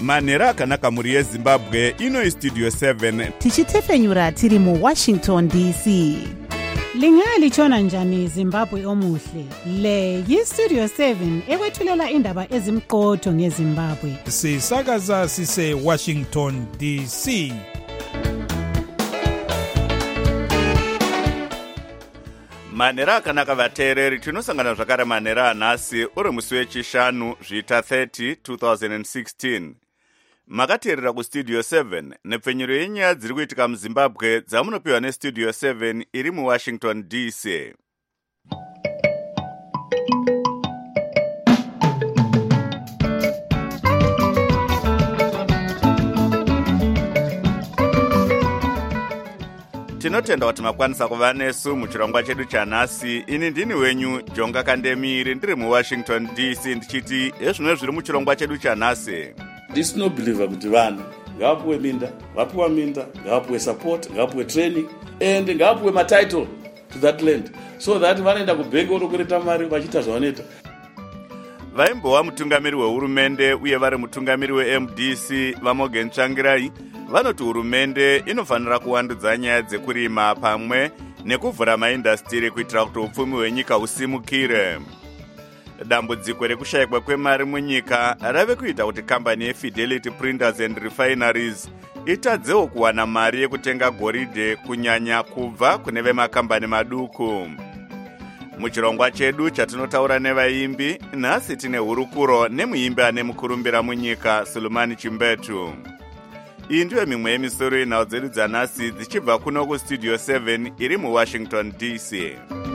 manhero akanaka mhuri yezimbabwe. Ino Studio 7 tichitefenyura tiri muWashington DC. Lingalitshona njani Zimbabwe omuhle? Le yiStudio 7 ekwethulela indaba ezimqotho ngeZimbabwe. Sisakaza sise Washington DC. manhero akanaka vateereri, tinosangana zvakare manhero anhasi uri musi wechishanu zvita 30 2016. Makateerera kuStudio 7 nepfenyuro yenyaya dziri kuitika muZimbabwe dzamunopiwa neStudio 7 iri muWashington DC. Tinotenda kuti makwanisa kuva nesu muchirongwa chedu chanhasi. Ini ndini wenyu Jonga Kandemiri, ndiri muWashington DC, ndichiti ezvino zviri muchirongwa chedu chanhasi. Ndisinobhilivha kuti vanhu ngavapuwe minda, vapuwa minda, ngavapuwe support, ngavapuwe training, and ngavapuwe matitle to that land, so that vanoenda kubhengi votokureta mari vachiita zvavanoita. Vaimbova mutungamiri wehurumende uye vari mutungamiri weMDC vaMorgan Tsvangirai vanoti hurumende inofanira kuwandudza nyaya dzekurima pamwe nekuvhura maindastiri kuitira kuti upfumi hwenyika husimukire. Dambudziko rekushayikwa kwemari munyika rave kuita kuti kambani yeFidelity Printers and Refineries itadzewo kuwana mari yekutenga goridhe kunyanya kubva kune vemakambani maduku. Muchirongwa chedu chatinotaura nevaimbi, nhasi tine hurukuro nemuimbi ane mukurumbira munyika Sulumani Chimbetu. Iyi ndiyo mimwe yemisoro yenhau dzedu dzanhasi dzichibva kuno kuStudio 7 iri muWashington DC.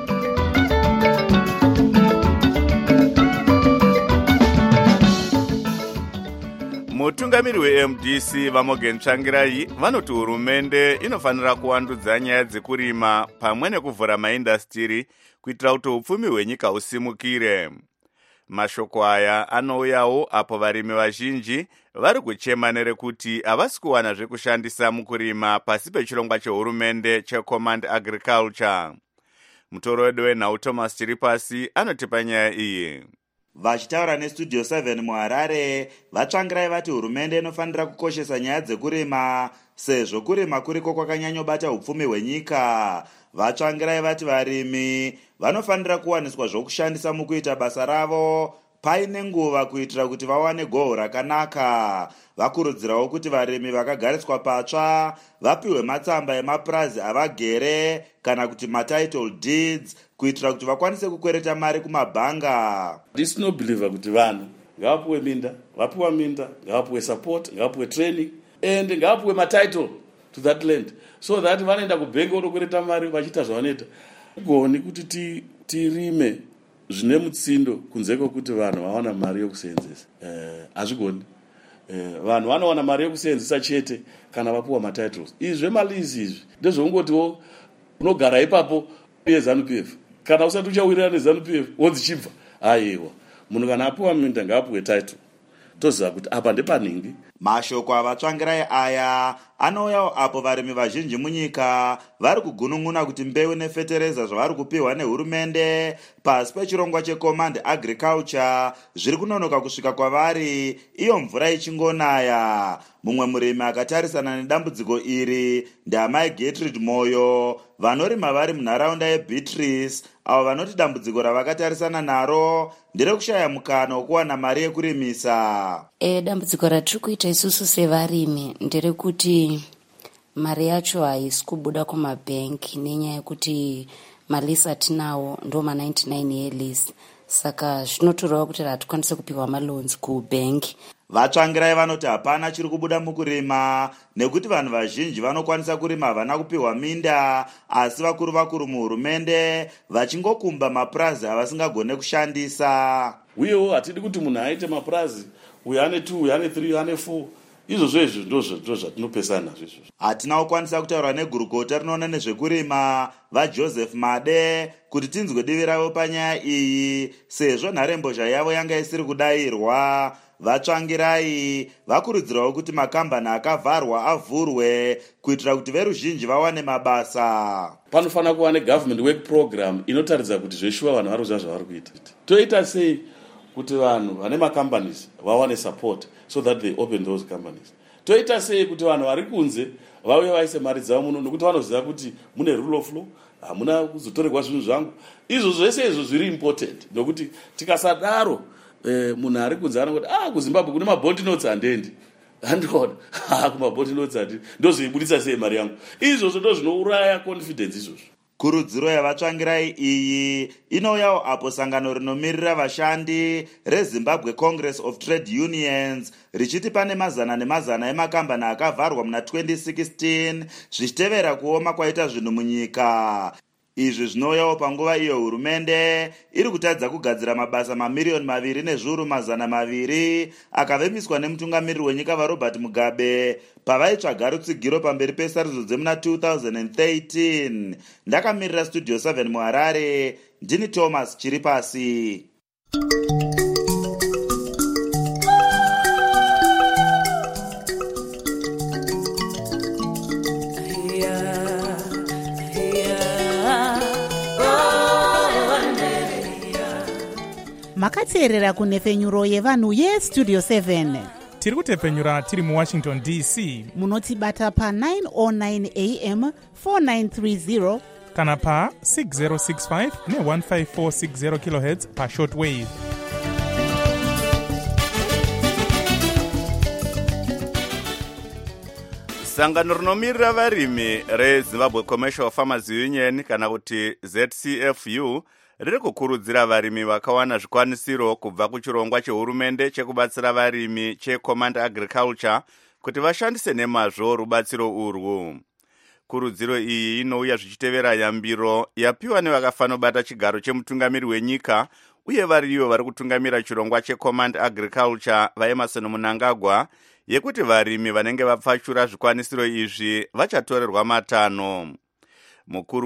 Mutungamiri weMDC vaMorgan Tsvangirai vanoti hurumende inofanira kuwandudza nyaya dzekurima pamwe nekuvhura maindastiri kuitira kuti upfumi hwenyika husimukire. Mashoko aya anouyawo apo varimi vazhinji vari kuchema nerekuti havasi kuwana zvekushandisa mukurima pasi pechirongwa chehurumende cheCommand Agriculture. Mutoro wedu wenhau Thomas Chiripasi anotipa nyaya iyi. Vachitaura neStudio 7 muHarare, vaTsvangirai vati hurumende inofanira kukoshesa nyaya dzekurima sezvo kurima kuriko kwakanyanyobata upfumi hwenyika. VaTsvangirai vati varimi vanofanira kuwaniswa zvokushandisa mukuita basa ravo paine nguva kuitira kuti vawane goho rakanaka. Vakurudzirawo kuti varimi vakagariswa patsva vapiwe matsamba emapurazi avagere kana kuti matitle deeds kuitira kuti vakwanise kukwereta mari kumabhanga. Ndisinobhilivha kuti vanhu ngavapuwe minda, vapuwa minda, ngavapuwe support, ngavapuwe training, and ngavapuwe matitle to that land, so that vanoenda kubhengi votokureta mari vachiita zvavanoita. Kugoni kuti tirime zvine mutsindo kunze kwekuti vanhu vawana mari yokuseenzesa. Hazvigoni. Vanhu vanowana mari yokuseenzesa chete kana vapuwa matitles. Izvi zvemalizi izvi ndezvongotiwo unogara ipapo yeZANU-PF. Kana usati uchawirira neZANU-PF wodzichibva. Aiwa. Munhu kana apuwa minda ngaapuwe title. Toziva kuti apa ndepaningi. Mashoko avaTsvangirai aya anouyawo apo varimi vazhinji munyika vari kugunun'una kuti mbeu nefetereza zvavari kupiwa nehurumende pasi pechirongwa cheCommand Agriculture zviri kunonoka kusvika kwavari iyo mvura ichingonaya. Mumwe murimi akatarisana nedambudziko iri ndiamai Gertrude Moyo vanorima vari munharaunda yeBeatrice, avo vanoti dambudziko ravakatarisana naro nderekushaya mukana wokuwana mari yekurimisa. Dambudziko ratiri kuita isusu sevarimi nderekuti mari yacho haisi kubuda kumabhenki nenyaya yekuti malisi atinawo ndo ma99 yeLease, saka zvinotoreva kuti hatikwanise kupiwa malonzi kubhenki. VaTsvangirai vanoti hapana chiri kubuda mukurima nekuti vanhu vazhinji vanokwanisa kurima havana kupiwa minda, asi vakuru muhurumende vachingokumba mapurazi avasingagone kushandisa. Uyewo hatidi kuti munhu aite mapurazi uyu ane 2, uyu ane 3, uyu ane 4. Izvozvo ndo zvatinopesana nazvo. Hatina kukwanisa kutaura negurukota rinoona nezvekurima vaJoseph Made kuti tinzwe divi ravo panyaya iyi sezvo nharembozha yavo yanga isiri kudayirwa. VaTsvangirai vakurudzirawo kuti makambani akavharwa avhurwe kuitira kuti veruzhinji vawane mabasa. Panofanira kuva negovernment work program inotaridza kuti zveshuwa vanhu vari kuziva zvavari kuita. Toita sei kuti vanhu vane macompanies vawane support so that they open those companies. Toita sei kuti vanhu vari kunze vauye vaise mari dzavo muno, nokuti vanoziva kuti mune rule of law, hamuna kuzotorerwa zvinhu zvangu. Izvo zvese izvo zviri important, nokuti tikasadaro munhu ari kunze anongoti kuZimbabwe kune mabond notes handendi, handona kumabond notes handendi, ndozoibudisa sei mari yangu. Izvozvo ndo zvinouraya confidence izvozvo. Kurudziro yavatsvangirai iyi inouyawo apo sangano rinomirira vashandi reZimbabwe Congress of Trade Unions richiti pane mazana nemazana emakambani akavharwa muna 2016 zvichitevera kuoma kwaita zvinhu munyika. Izvi zvinouyawo panguva iyo hurumende iri kutadza kugadzira mabasa mamiliyoni 2,200,000 akavemiswa nemutungamiriri wenyika vaRobert Mugabe pavaitsvaga rutsigiro pamberi pesarudzo dzemuna 2013. Ndakamirira Studio 7 muHarare, ndini Thomas Chiripasi. Makateerera kunhefenyuro yevanhu yestudio 7. Tiri kutepfenyura tiri muWashington DC. Munotibata pa 909 AM 4930 kana pa 6065 ne15460 kHz pa shortwave. Sangano rinomirira varimi reZimbabwe Commercial Farmers Union kana kuti ZCFU riri kukurudzira varimi vakawana zvikwanisiro kubva kuchirongwa chehurumende chekubatsira varimi cheCommand Agriculture kuti vashandise nemazvo rubatsiro urwu. Kurudziro iyi inouya zvichitevera yambiro yapiwa nevakafanobata chigaro chemutungamiri wenyika uye variyo vari kutungamira chirongwa cheCommand Agriculture vaEmerson Mnangagwa yekuti varimi vanenge vapfachura zvikwanisiro izvi vachatorerwa matanho. Mukuru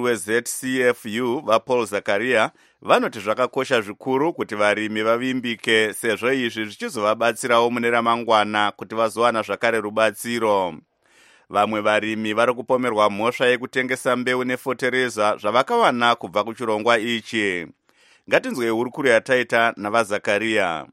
weZCFU vaPaul Zakaria vanoti zvakakosha zvikuru kuti varimi vavimbike sezvo izvi zvichizovabatsirawo mune ramangwana kuti vazowana zvakare rubatsiro. Vamwe varimi vari kupomerwa mhosva yekutengesa mbeu nefotereza zvavakawana kubva kuchirongwa ichi. Ngatinzwe hurukuro yataita navaZakaria.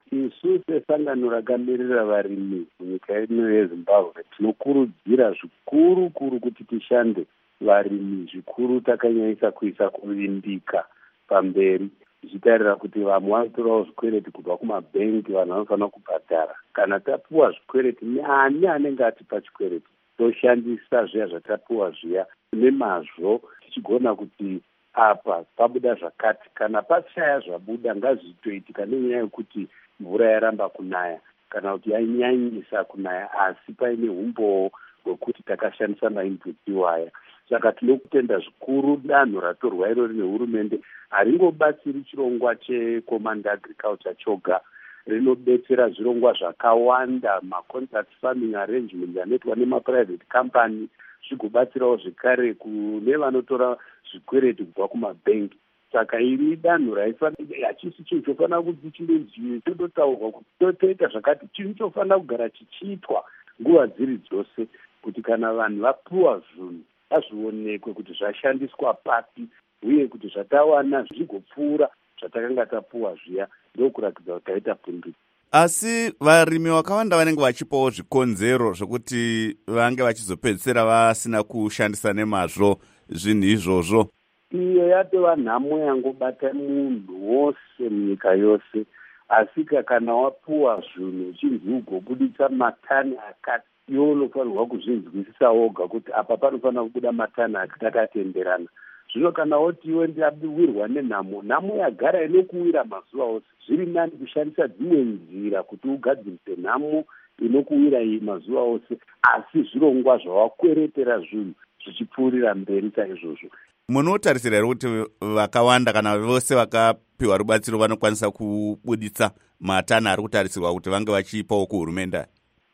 Isu sesangano rakamirira varimi munyika ino yeZimbabwe tinokurudzira zvikuru kuti tishande varimi zvikuru takanyanyisa kuisa kuvimbika pamberi, zvichitarira kuti vamwe vanotorawo zvikwereti kubva kumabhengi, vanhu vanofanira kubhadhara. Kana tapuwa zvikwereti, ani anenge atipa chikwereti toshandisa zviya zvatapuwa zviya nemazvo, tichigona kuti apa pabuda zvakati, kana pashaya zvabuda ngazvitoitika nenyaya yekuti mvura yaramba kunaya kana kuti yanyanyisa kunaya, asi paine umbowo hwekuti takashandisa mainputs iwaya. Saka tinokutenda zvikuru danho ratorwa irori nehurumende. Haringobatsiri chirongwa cheCommand Agriculture choga, rinobetsera zvirongwa zvakawanda, macontract farming arrangements anoitwa nemaprivate company, zvigobatsirawo zvekare kune vanotora zvikwereti kubva kumabhengi. Saka iri danho hachisi chinhu chofanira kuti chindezviwe, tototaurwa kuti toita zvakati, chinhu chofanira kugara chichiitwa nguva dziri dzose, kuti kana vanhu vapuwa zvinhu ngazvionekwe kuti zvashandiswa papi uye kuti zvatawana zvigopfuura zvatakanga tapuwa zviya, ndokuratidza kuti taita pundutso. Asi varimi vakawanda vanenge vachipawo zvikonzero zvokuti vange vachizopedzisira vasina kushandisa nemazvo zvinhu izvozvo. Iyo yatova nhamo yangobata munhu wose munyika yose, asi kana wapuwa zvinhu uchinzi ugobudisa matani akati, iwo unofanirwa kuzvinzwisisa woga kuti apa panofanira kubuda matani akatakatenderana. Zvino kana woti iwe ndawirwa nenhamo, nhamo yagara inokuwira mazuva ose, zviri nani kushandisa dzimwe nzira kuti ugadzirise nhamo inokuwira iyi mazuva ose, asi zvirongwa zvawakweretera zvinhu zvichipfuurira mberi saizvozvo. Munotarisira here kuti vakawanda kana vose vakapiwa rubatsiro vanokwanisa kubuditsa matani ari kutarisirwa kuti vange vachipawo kuhurumende?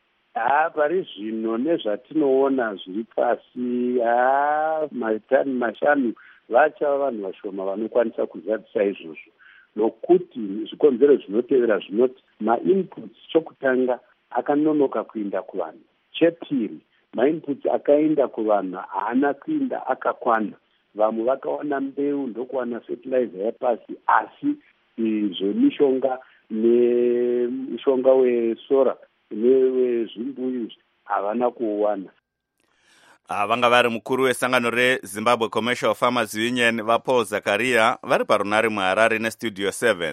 Pari zvino nezvatinoona zviri pasi, matani 5 vachava vanhu vashoma vanokwanisa kuzadzisa izvozvo, nokuti zvikonzero zvinotevera zvinoti mainputs chokutanga akanonoka kuinda kuvanhu. Chepiri, mainputs akaenda kuvanhu haana kuinda akakwana. Vamwe vakawana mbeu ndokuwana fertilizer yapasi, asi zvemishonga nemushonga wesora newezvimbuyu havana kuuwana. Vanga vari mukuru wesangano reZimbabwe Commercial Farmers Union vaPaul Zakaria vari parunare muHarare neStudio 7.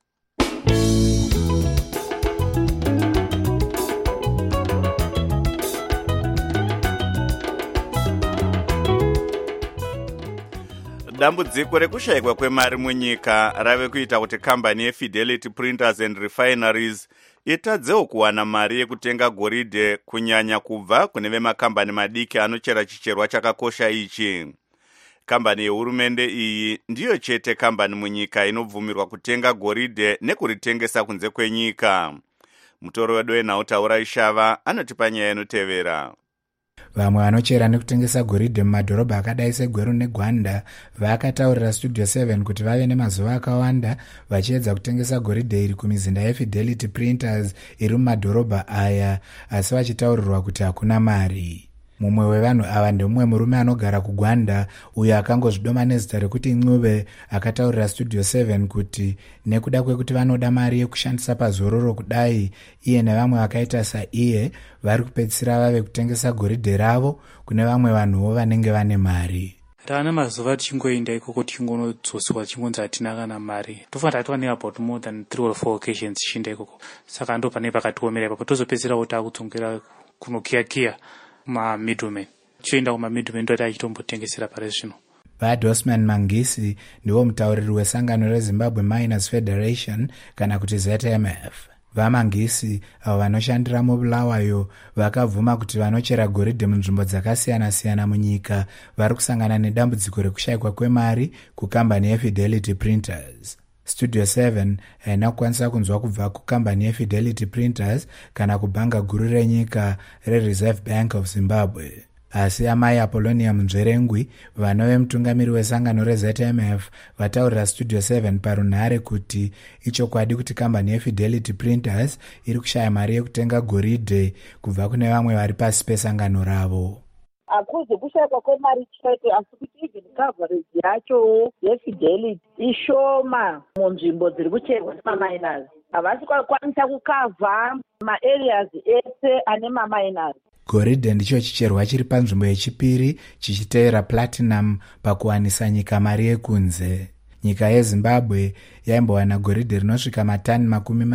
Dambudziko rekushayikwa kwemari munyika rave kuita kuti kambani yeFidelity Printers and Refineries itadzewo kuwana mari yekutenga goridhe kunyanya kubva kune vemakambani madiki anochera chicherwa chakakosha ichi. Kambani yehurumende iyi ndiyo chete kambani munyika inobvumirwa kutenga goridhe nekuritengesa kunze kwenyika. Mutoro wedu wenhautaura Ishava anotipa nyaya inotevera. Vamwe vanochera nekutengesa goridhe mumadhorobha akadai seGweru neGwanda vakataurira Studio 7 kuti vave nemazuva akawanda vachiedza kutengesa goridhe iri kumizinda yeFidelity Printers iri mumadhorobha aya, asi vachitaurirwa kuti hakuna mari. Mumwe wevanhu ava ndemumwe murume anogara kuGwanda uyo akangozvidoma nezita rekuti Ncube, akataurira Studio 7 kuti nekuda kwekuti vanoda mari yekushandisa pazororo kudai, iye nevamwe vakaita saiye vari kupedzisira vave kutengesa goridhe ravo kune vamwe vanhuwo vanenge vane mari. Rana mazuva tichingoenda ikoko tichingonodzoswa tichingonzi hatina kana mari. Tofanira twane about more than 3 or 4 occasions tichinda ikoko. Saka ndo pane pakatiomera ipapo tozopedzisira takudzongera kunokiyakiya ma-middlemen. Tichienda kuma-middlemen ndo tichitombotengesera pari zvino. Dosman Mangisi ndiwo mutauriri wesangano reZimbabwe Miners Federation kana kuti ZMF. VaMangisi avo vanoshandira mubulawayo vakabvuma kuti vanochera goridhe munzvimbo dzakasiyana-siyana munyika vari kusangana nedambudziko rekushayikwa kwemari kukambani yeFidelity Printers. Studio 7 haina kukwanisa kunzwa kubva kukambani yeFidelity Printers kana kubhanga guru renyika reReserve Bank of Zimbabwe. Asi amai Apollonia Mnzverengwi, vanove mutungamiri wesangano reZMF, vataurira Studio 7 parunhare kuti ichokwadi kuti kambani yeFidelity Printers iri kushaya mari yekutenga goridhe kubva kune vamwe vari pasi pesangano ravo. Akuzi kushayikwa kwemari chete, asi kuti even coverage yacho yeFidelity ishoma munzvimbo dziri kucherwa nemaminers. Havasi kwakwanisa kukavha maareas ese ane maminers. Goridhe ndicho chicherwa chiri panzvimbo yechipiri chichiteera platinum pakuwanisa nyika mari yekunze. Nyika yeZimbabwe yaimbowana goridhe rinosvika matani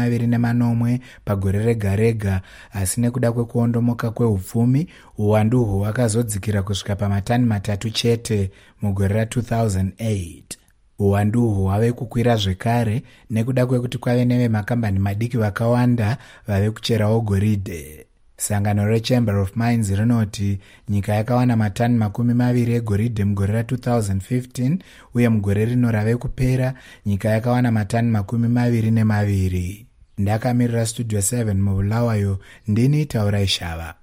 24 pagore rega rega, asi nekuda kwekuondomoka kweupfumi uwandu uhwu hwakazodzikira kusvika pamatani 3 chete mugore ra2008. Uwandu uhwu hwave kukwira zvekare nekuda kwekuti kwave nevemakambani madiki vakawanda vave kucherawo goridhe. Sangano reChamber of Mines rinoti nyika yakawana matani 20 egoridhe mugore ra2015 uye mugore rino rave kupera nyika yakawana matani 22. Ndakamirira Studio 7 mubulawayo, ndini Taura Ishava.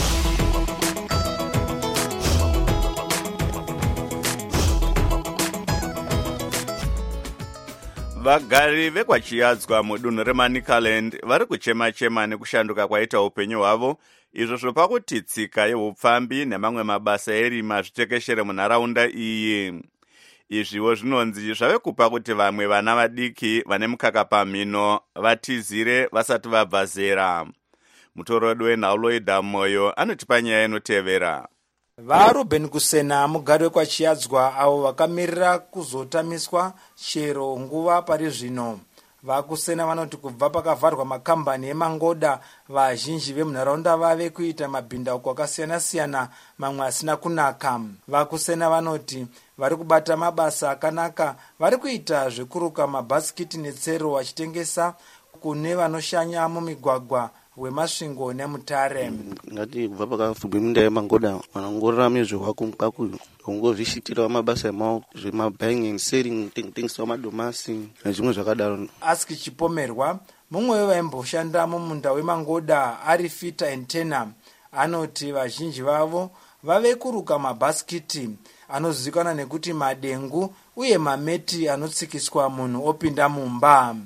Vagari vekwachiyadzwa mudunhu reManicaland vari kuchema-chema nekushanduka kwaita upenyu hwavo, izvo zvopa kuti tsika yeupfambi nemamwe mabasa erima zvitekeshere munharaunda iyi. Izviwo zvinonzi zvave kupa kuti vamwe vana vadiki vane mukaka pamhino vatizire vasati vabva zera. Mutoro wedu wenhauloida moyo anotipa nyaya inotevera. VaRuben Kusena mugari wekwachiyadzwa avo vakamirira kuzotamiswa chero nguva pari zvino. VaKusena vanoti kubva pakavharwa makambani emangoda, vazhinji vemunharaunda vave kuita mabhindauko akasiyana-siyana, mamwe asina kunaka. VaKusena vanoti vari kubata mabasa akanaka, vari kuita zvekuruka mabhasikiti netsero vachitengesa kune vanoshanya mumigwagwa wemasvingo nemutare. Ngati kubva pakavhurwa minda yemangoda vanongorarama nezvehwaku ungozvishitira mabasa emaoko zvemabuying and selling, kutengesa madomasi nezvimwe zvakadaro. Aski Chipomerwa, mumwe wevaimboshanda mumunda wemangoda ari Fita and Tena, anoti vazhinji vavo vave kuruka mabhasikiti anozivikanwa nekuti madengu uye mameti anotsikiswa munhu opinda mumba.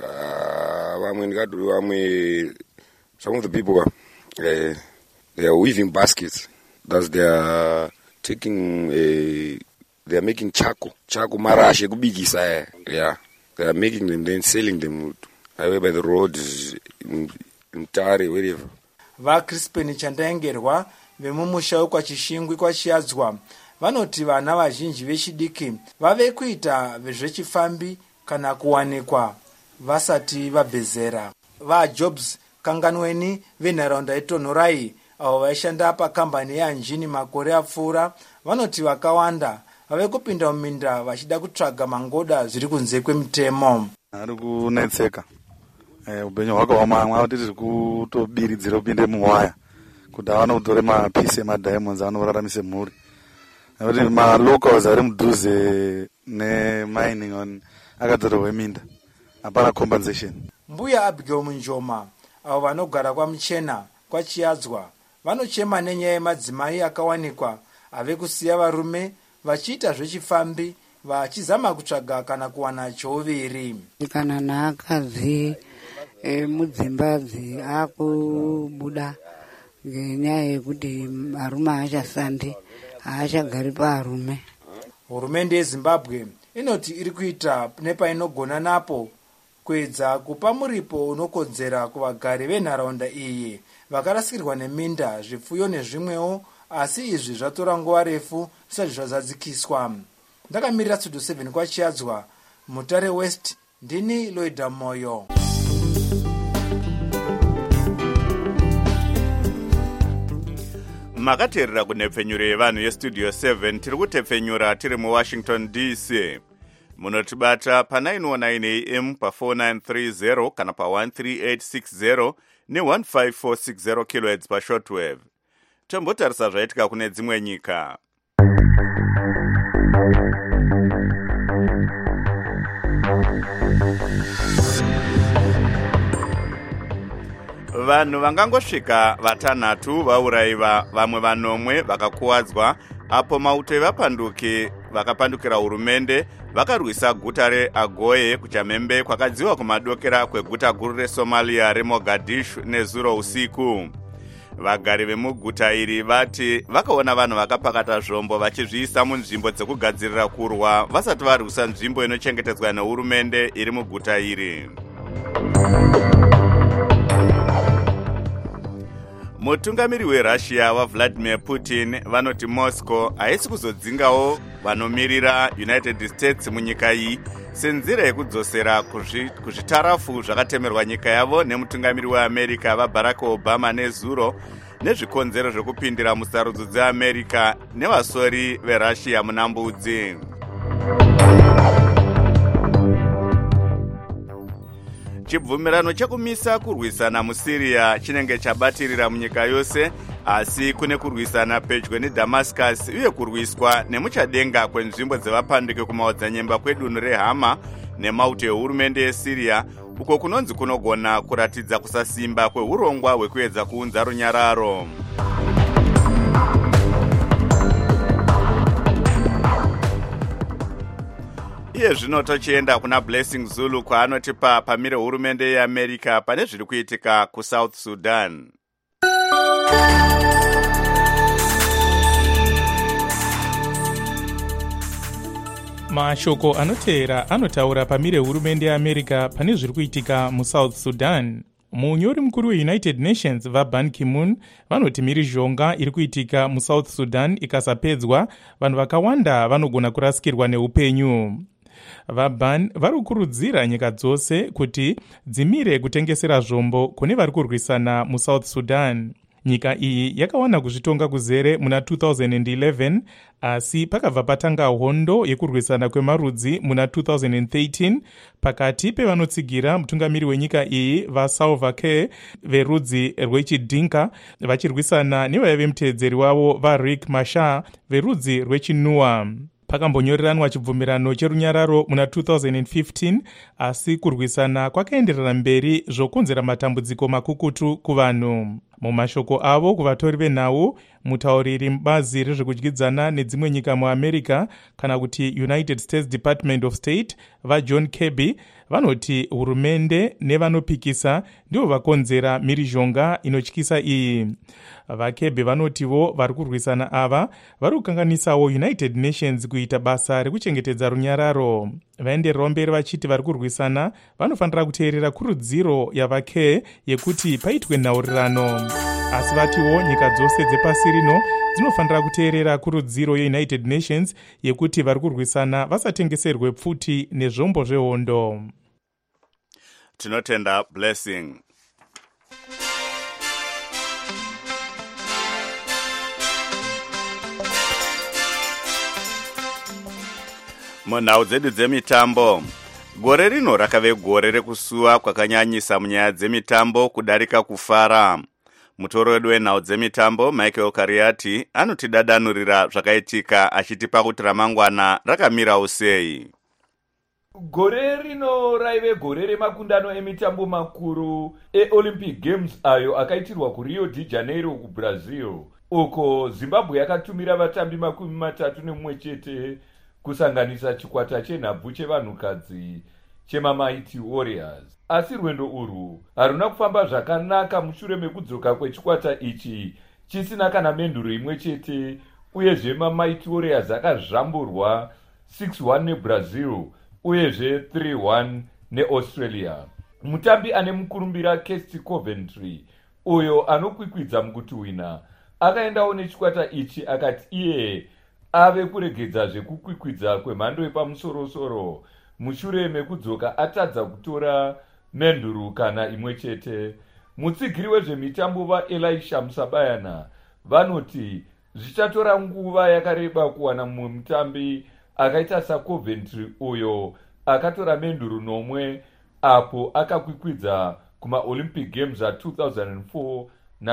Some of the people they are weaving baskets. That's they are taking they are making charcoal marash ekubikisa. Yeah, they are making them then selling them highway by the roads, in Tare, wherever. VaCrispin Chandaengerwa vemumusha wekwachishingwi kwachiadzwa vanoti vana vazhinji vechidiki vave kuita vezvechifambi kana kuwanikwa vasati vabve zera. VaJobs Kanganweni venharaunda yeTonorai avo vaishanda pakambani yeanjini makore apfuura vanoti vakawanda vave kupinda muminda vachida kutsvaga mangoda zviri kunze kwemutemo. Ari kunetseka upenyu hwakaoma, mwati tiri kutobiridzira upinde muwaya kuti vanotore mapisi emadiamonds anoraramise mhuri, nekuti malocals ari mudhuze nemining akatorerwa minda, hapana compensation. Mbuya Abigail Munjoma avo vanogara kwaMuchena kwachiadzwa vanochema nenyaya yemadzimai akawanikwa ave kusiya varume vachiita zvechifambi vachizama kutsvaga kana kuwana chouviri. Kana naakadzi mudzimbadzi akubuda ngenyaya yekuti arume haachasandi, haachagari paarume. Hurumende yeZimbabwe inoti iri kuita nepainogona napo kuedza kupa muripo unokodzera kuvagari venharaunda iyi vakarasikirwa neminda, zvipfuyo nezvimwewo, asi izvi zvatora nguva refu zvisati zvazadzikiswa. Ndakamirira Studio 7 kwachiadzwa Mutare West, ndini Loida Moyo. makateerera kunhepfenyuro yevanhu yestudio 7 tiri kutepfenyura tiri muwashington DC. Munotibata pa 919 AM pa 4930 kana pa 13860 ne 15460 kHz pa shortwave. Tombotarisa zvaitika kune dzimwe nyika. Vanhu vangangosvika vatanhatu vaurayiwa, vamwe vanomwe vakakuwadzwa apo mauto evapanduki vakapandukira hurumende vakarwisa guta reAgoye kuchamhembe kwakadziwa kumadokera kweguta guru reSomalia reMogadishu nezuro usiku. Vagari vemuguta iri vati vakaona vanhu vakapakata zvombo vachizviisa munzvimbo dzekugadzirira kurwa vasati varwisa nzvimbo inochengetedzwa nehurumende iri muguta iri. Mutungamiri weRussia waVladimir Putin vanoti Moscow haisi kuzodzingawo vanomirira United States munyika iyi senzira yekudzosera kuzvitarafu zvakatemerwa nyika yavo nemutungamiri weAmerica vaBarack Obama nezuro nezvikonzero zvekupindira musarudzo dzeAmerica nevasori veRussia munambudzi. Chibvumirano chekumisa kurwisana muSyria chinenge chabatirira munyika yose, asi kune kurwisana pedyo neDamascus uye kurwiswa nemuchadenga kwenzvimbo dzevapanduki kumaodzanyemba kwedunhu reHama nemauto ehurumende yeSyria, uko kunonzi kunogona kuratidza kusasimba kweurongwa hwekuedza kuunza runyararo. Iye zvino tochienda kuna Blessing Zulu kwaanotipa pamire hurumende yeAmerica pane zviri kuitika kuSouth Sudan. Mashoko anoteera anotaura pamire hurumende yeAmerica pane zviri kuitika muSouth Sudan. Munyori mukuru weUnited Nations vaBan Ki-moon vanoti mhirizhonga iri kuitika muSouth Sudan ikasapedzwa, vanhu vakawanda vanogona kurasikirwa neupenyu. VaBan vari kukurudzira nyika dzose kuti dzimire kutengesera zvombo kune vari kurwisana muSouth Sudan. Nyika iyi yakawana kuzvitonga kuzere muna 2011, asi pakabva patanga hondo yekurwisana kwemarudzi muna 2013 pakati pevanotsigira mutungamiri wenyika iyi vaSalva Kiir verudzi rwechidinka vachirwisana nevaive mutedzeri wavo vaRiek Machar verudzi rwechinua. Pakambonyoreranwa chibvumirano cherunyararo muna 2015, asi kurwisana kwakaenderera mberi zvokonzera matambudziko makukutu kuvanhu. Mumashoko avo kuvatori venhau, mutauriri mubazi rezvekudyidzana nedzimwe nyika muAmerica kana kuti United States Department of State vaJohn Kirby vanoti hurumende nevanopikisa ndivo vakonzera mhirizhonga inotyisa iyi. VaKirby vanotivo vari kurwisana ava vari kukanganisawo United Nations kuita basa rekuchengetedza runyararo. vaendererawo mberi vachiti vari kurwisana vanofanira kuteerera kurudziro yavake yekuti paitwe nhaurirano. Asi vatiwo nyika dzose dzepasi rino dzinofanira kuteerera kurudziro yeunited nations yekuti vari kurwisana vasatengeserwe pfuti nezvombo zvehondo. Tinotenda Blessing. Munhau dzedu dzemitambo, gore rino rakave gore rekusuwa kwakanyanyisa munyaya dzemitambo kudarika kufara. Mutoro wedu wenhau dzemitambo Michael Kariati anotidadanurira zvakaitika achitipa kuti ramangwana rakamirawo sei. Gore rino raive gore remakundano emitambo makuru eOlympic Games ayo akaitirwa kuRio de Janeiro kuBrazil, uko Zimbabwe yakatumira vatambi 31 chete kusanganisa chikwata chenhabvu chevanhukadzi chemaMighty Warriors. Asi rwendo urwu haruna kufamba zvakanaka mushure mekudzoka kwechikwata ichi chisina kana menduro imwe chete, uyezve maMighty Warriors akazvamburwa 6-1 neBrazil uyezve 3-1 neAustralia. Mutambi ane mukurumbira Kirsty Coventry, uyo anokwikwidza mukutuhwina, akaendawo nechikwata ichi akati iye ave kuregedza zvekukwikwidza kwemhando yepamusorosoro mushure mekudzoka atadza kutora menduru kana imwe chete. Mutsigiri wezvemitambo vaElisha Musabayana vanoti zvichatora nguva yakareba kuwana mumwe mutambi akaita saCoventry uyo akatora menduru 9 apo akakwikwidza kumaOlympic Games a2004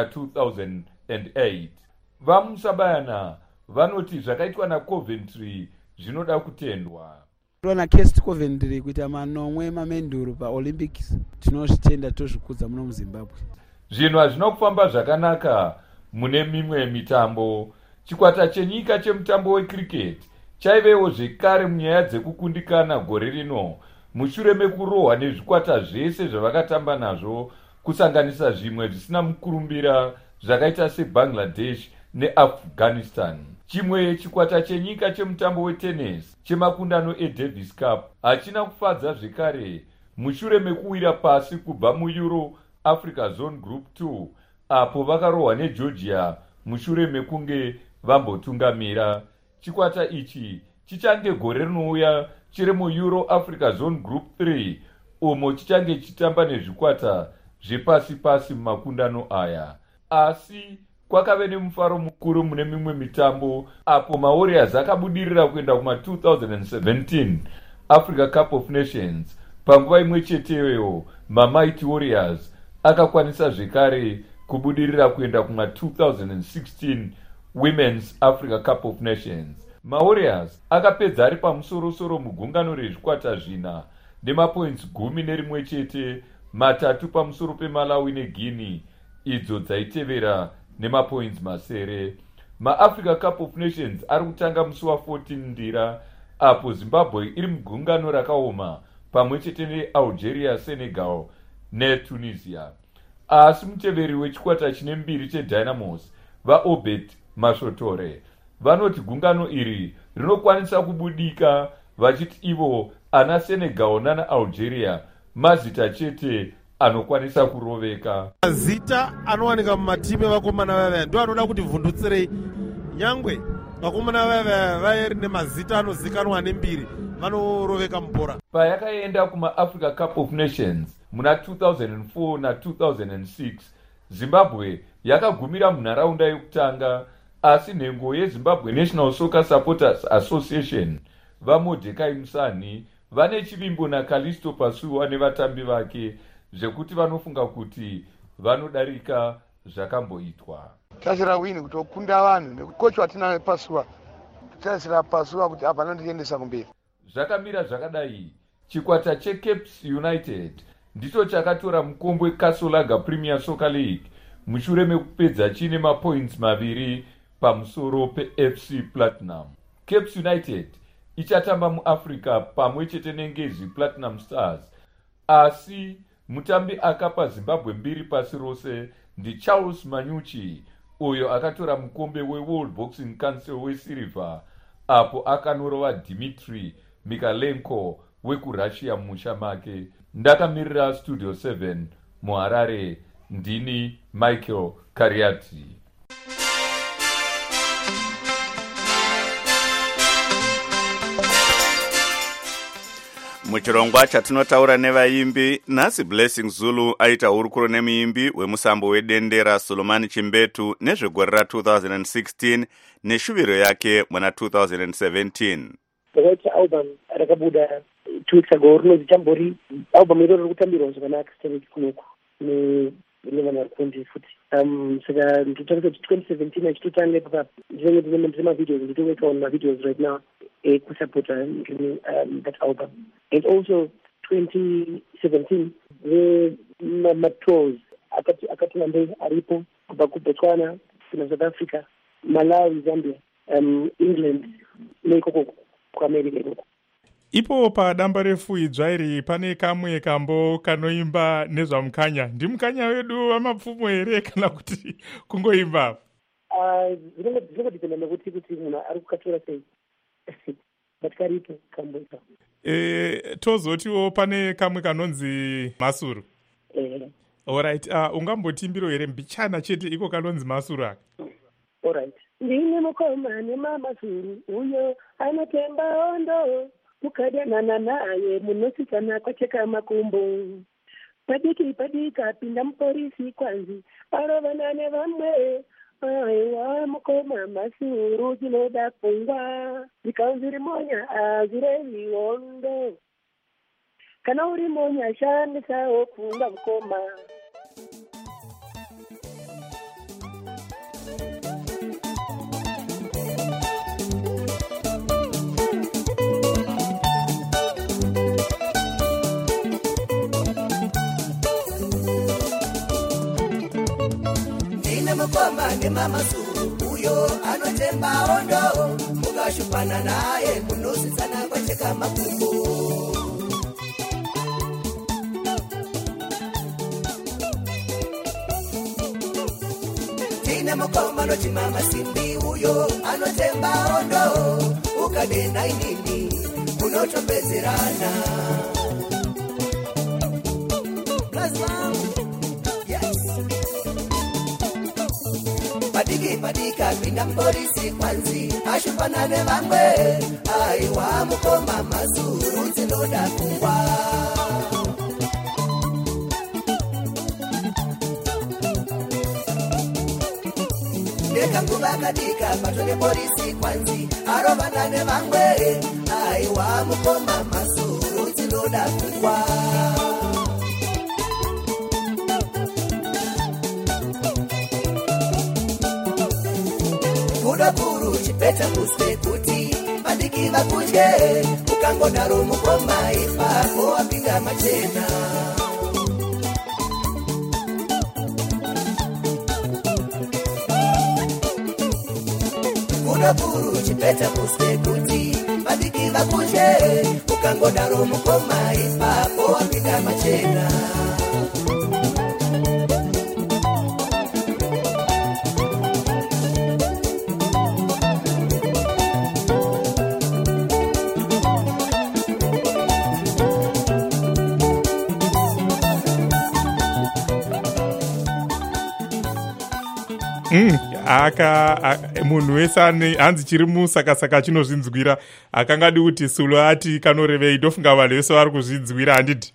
na2008. VaMusabayana vanoti zvakaitwa naCoventry zvinoda kutendwa. Rona Kirsty Coventry kuita 9 mamenduru paOlympics tinozvitenda tozvikudza muno muZimbabwe. Zvinhu hazvina kufamba zvakanaka mune mimwe mitambo. Chikwata chenyika chemutambo wecricket chaivewo zvekare munyaya dzekukundikana gore rino mushure mekurohwa nezvikwata zvese zvavakatamba nazvo kusanganisa zvimwe zvisina mukurumbira zvakaita seBangladesh neAfghanistan. Chimwe chikwata chenyika chemutambo wetennis chemakundano eDavis Cup hachina kufadza zvekare mushure mekuwira pasi kubva muEuro Africa Zone Group 2 apo vakarohwa neGeorgia mushure mekunge vambotungamira. Chikwata ichi chichange gore rinouya chiri muEuro Africa Zone Group 3 umo chichange chitamba nezvikwata zvepasi-pasi mumakundano aya. Asi kwakave nemufaro mukuru mune mimwe mitambo apo maWarriors akabudirira kuenda kuma2017 Africa Cup of Nations. Panguva imwe cheteyo maMighty Warriors akakwanisa zvekare kubudirira kuenda kuma2016 Women's Africa Cup of Nations. MaWarriors akapedza ari pamusorosoro mugungano rezvikwata zvina nemapoints 11 chete, 3 pamusoro peMalawi neGuinea idzo dzaitevera nemapoints 9. MaAfrica Cup of Nations ari kutanga musi wa14 ndira apo Zimbabwe iri mugungano rakaoma pamwe chete neAlgeria, Senegal neTunisia. Asi muteveri wechikwata chine mbiri cheDynamos vaObet Mashotore vanoti gungano iri rinokwanisa kubudika, vachiti ivo ana Senegal nana Algeria mazita chete anokwanisa kuroveka. Mazita anowanika mumatimu evakomana vaya ndo anoda kuti vhundutsirei. Nyangwe vakomana vaya vaeri nemazita anozikanwa nembiri vanoroveka mubhora. Payakaenda kumaAfrica Cup of Nations muna 2004 na2006 Zimbabwe yakagumira munharaunda yekutanga, asi nhengo yeZimbabwe National Soccer Supporters Association vaMordecai Musani vane chivimbo naKalisto Pasuwa nevatambi vake zvekuti vanofunga kuti vanodarika zvakamboitwa. Tasira wini kutokunda vanhu nekukochi watina Pasuwa. Tasira Pasuwa kuti apa nondiendesa kumberi. Zvakamira zvakadai, chikwata cheCapes United ndicho chakatora mukombe Kasolaga Premier Soccer League mushure mekupedza chine mapoints 2 pamusoro peFC Platinum. Capes United ichatamba muAfrica pamwe chete neNgezi Platinum Stars, asi mutambi akapa Zimbabwe 2 pasi rose ndiCharles Manyuchi, uyo akatora mukombe weWorld Boxing Council wesirivha apo akanorova Dmitry Mikalenko wekurussia mumusha make. Ndakamirira Studio 7 muHarare, ndini Michael Kariati. Muchirongwa chatinotaura nevaimbi, nhasi Blessing Zulu aita hurukuro nemuimbi wemusambo wedendera Solomani Chimbetu nezvegore ra2016 neshuviro yake muna 2017. Ndakaita album rakabuda 2 weeks ago rinonzi Tambori. Album iroro rikutambirwa zvakanaka stereki kunoku nevana vakundi futi. Saka ndinotaura kuti 2017 achitotanga ipapo ndinenge ndine mavideos nditowork mavideos right now kusupporta that album. And also 2017 ma-tours akati nambe aripo kubva kuBotswana kuna South Africa, Malawi, Zambia, England neikoko kuAmerica ikoko. Ipo padamba refu idzvairi pane kamwe kambo kanoimba nezvamukanya. Ndimukanya wedu wamapfumo here kana kuti kungoimba? Zvinodipenda nekuti munhu ari kukatora sei. But karipo kambo ika. Tozotiwo pane kamwe kanonzi Masuru. Alright, ungambotimbiro here mbichana chete iko kanonzi Masuru aka? Alright. Ndine mukomana maMasuru uyo anotemba ondo. Mukadanana naye munosikana kwacheka makumbo. Padika pinda mupolisi kwanzi arovana nevamwe. Aiwa mukoma Masuru dzinoda kungwa zikaunziri monya azirevi ondo kana uri monya shandisawo kunda mukoma. Mukoma ni maMasuru uyo anotemba ondo mukashupana naye munositsana kwacheka makumbo. Tine mukoma noti maMasimbi uyo anotemba ondo ukadenda inini munotopedzerana. Padika pinda mupolisi kwanzi ashupana nevamwe. Aiwa mukoma Masuru dzinoda kungwa. Nekanguva kadika pato nepolisi kwanzi arovana nevamwe. Aiwa mukoma Masuru dzinoda kungwa. Kuru chipeta kuste kuti madiki vakudye ukangodaro mukoma ipapo wapinda machena. Kuru chipeta kuste kuti madiki vakudye ukangodaro mukoma ipapo wapinda machena. Munhu wese hanzi chiri musakasaka chinozvinzwira akangadi kuti Sulu ati kanorevei ndofunga vanhu vese vari kuzvinzwira handiti.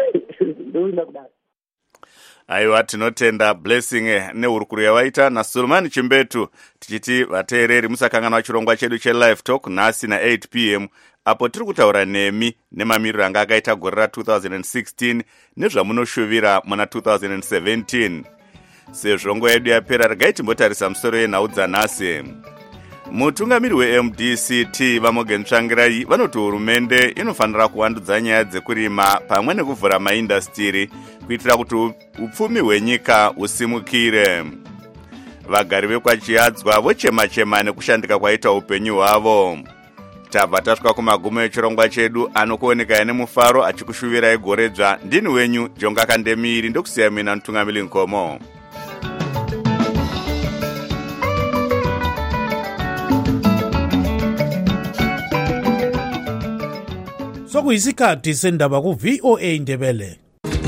Aiwa, tinotenda Blessing nehurukuro yavaita naSolomani Chimbetu, tichiti vateereri musakanganwa chirongwa chedu chelive talk nhasi na8 p.m. apo tiri kutaura nemi nemamiriro anga akaita gore ra2016 nezvamunoshuvira muna 2017. Sezvo nguva yedu yapera, regai timbotarisa musoro yenhau dzanhasi. Mutungamiri weMDCT Vamogen Tsvangirai vanoti hurumende inofanira kuvandudza nyaya dzekurima pamwe nekuvhura maindastiri kuitira kuti upfumi hwenyika husimukire. Vagari vekwaChiadzwa vochema-chema nekushandika kwaita upenyu hwavo. Tabva tasvika kumagumo echirongwa chedu, anokuoneka nemufaro achikushuvirai goredzva. Ndini wenyu Jonga Kandemiri, ndokusiya mina Mutungamiri Nkomo. sokuyisikhathi sendaba ku-VOA Indebele.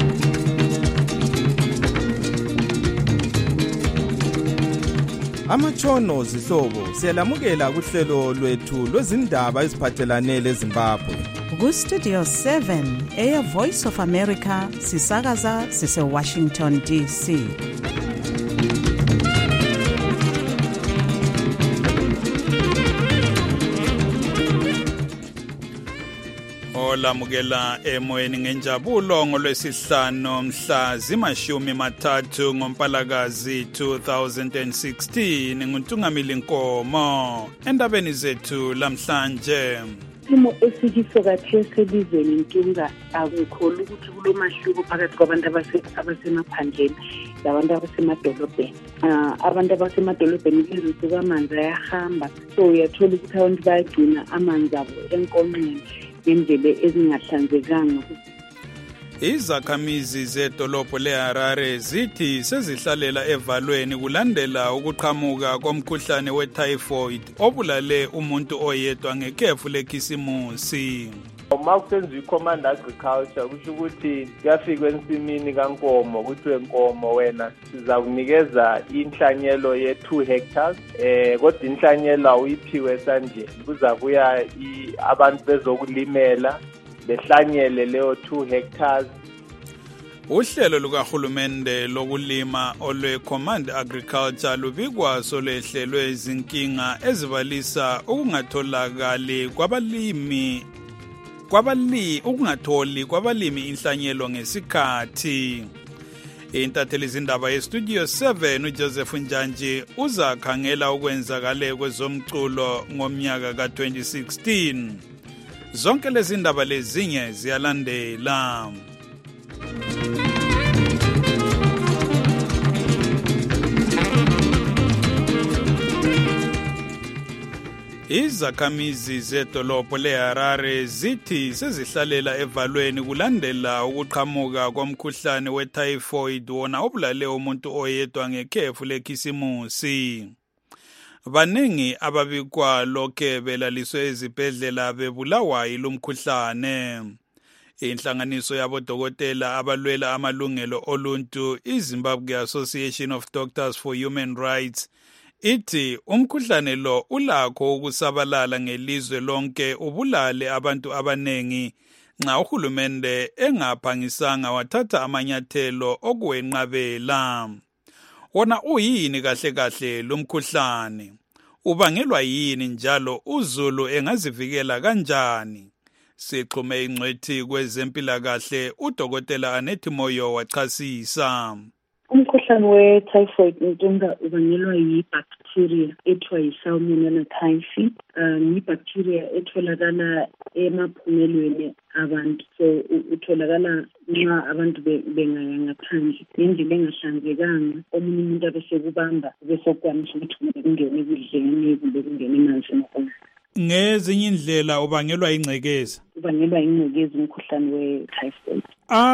Amatshono zihlobo siyalamukela kuhlelo lwethu lwezindaba eziphathelane leZimbabwe. Ku-Studio 7 Air Voice of America sisakaza sise-Washington DC. Olamukela emoyeni ngenjabulo ngolwesihlanu mhla zima-30 ngoMpalakazi 2016 nguNtungamili Nkomo endabeni zethu lamhlanje. Isimo esikiso kathesi elizweni Ntunga akukholwa ukuthi kulomahluko phakathi kwabantu abasemaphandleni labantu abasemadolobheni. Abantu abasemadolobheni izinsuku amanzi ayahamba, so uyathola ukuthi abantu bayagcina amanzi abo enkonxeni ngendlela ezingahlanzekanga. Izakhamizi zedolobho leHarare zithi sezihlalela evalweni kulandela ukuqhamuka komkhuhlane wetyphoid obulale umuntu oyedwa ngekhefu lekhisimusi. Uma kusenziwa i-command agriculture kusho ukuthi kuyafika ensimini kaNkomo kuthiwe Nkomo wena sizakunikeza inhlanyelo ye-2 hectares kodwa inhlanyelo awuyiphiwe esandleni, kuzabuya abantu bezokulimela behlanyele leyo 2 hectares. Uhlelo lukahulumende lokulima olwe-Command Agriculture lubikwa solehlelwe izinkinga ezibalisa ukungatholakali kwabalimi inhlanyelo ngesikhathi. Intatheli zindaba yeStudio 7 uJoseph Njanji uzakhangela ukwenzakala kwezomculo ngomnyaka ka-2016. Zonke lezi ndaba lezinye ziyalandela. Izakhamizi zedolobho leHarare zithi sezihlalela evalweni kulandela ukuqhamuka komkhuhlane wetyphoid wona obulale umuntu oyedwa ngekhefu lekhisimusi. Baningi ababikwa lokhe belaliswe ezibhedlela bebulawa yilomkhuhlane. Inhlanganiso yabodokotela abalwela amalungelo oluntu, iZimbabwe Association of Doctors for Human Rights, ithi umkhuhlane lo ulakho ukusabalala ngelizwe lonke ubulale abantu abanengi nxa uhulumende engaphangisanga wathatha amanyathelo okuwenqabela. Wona uyini kahle kahle lumkhuhlane? Ubangelwa yini njalo uzulu engazivikela kanjani? Sixhume ingcwethi kwezempilakahle uDokotela Anethi Moyo wachasisa. Umkhuhlane we-typhoid Ntunga ubangelwa yi-bacteria ethiwa yi-Salmonella typhi. Yi-bacteria etholakala emaphumelweni abantu. So utholakala nxa abantu bengaya ngaphandle ngendlela engahlanzekanga, omunye umuntu abesekubamba besekwanisa ukuthi kungene ekudleni kumbe kungene emanzini okunye. Ngezinye indlela ubangelwa ingcekeza. Ubangelwa ingcekeza umkhuhlane we-typhoid.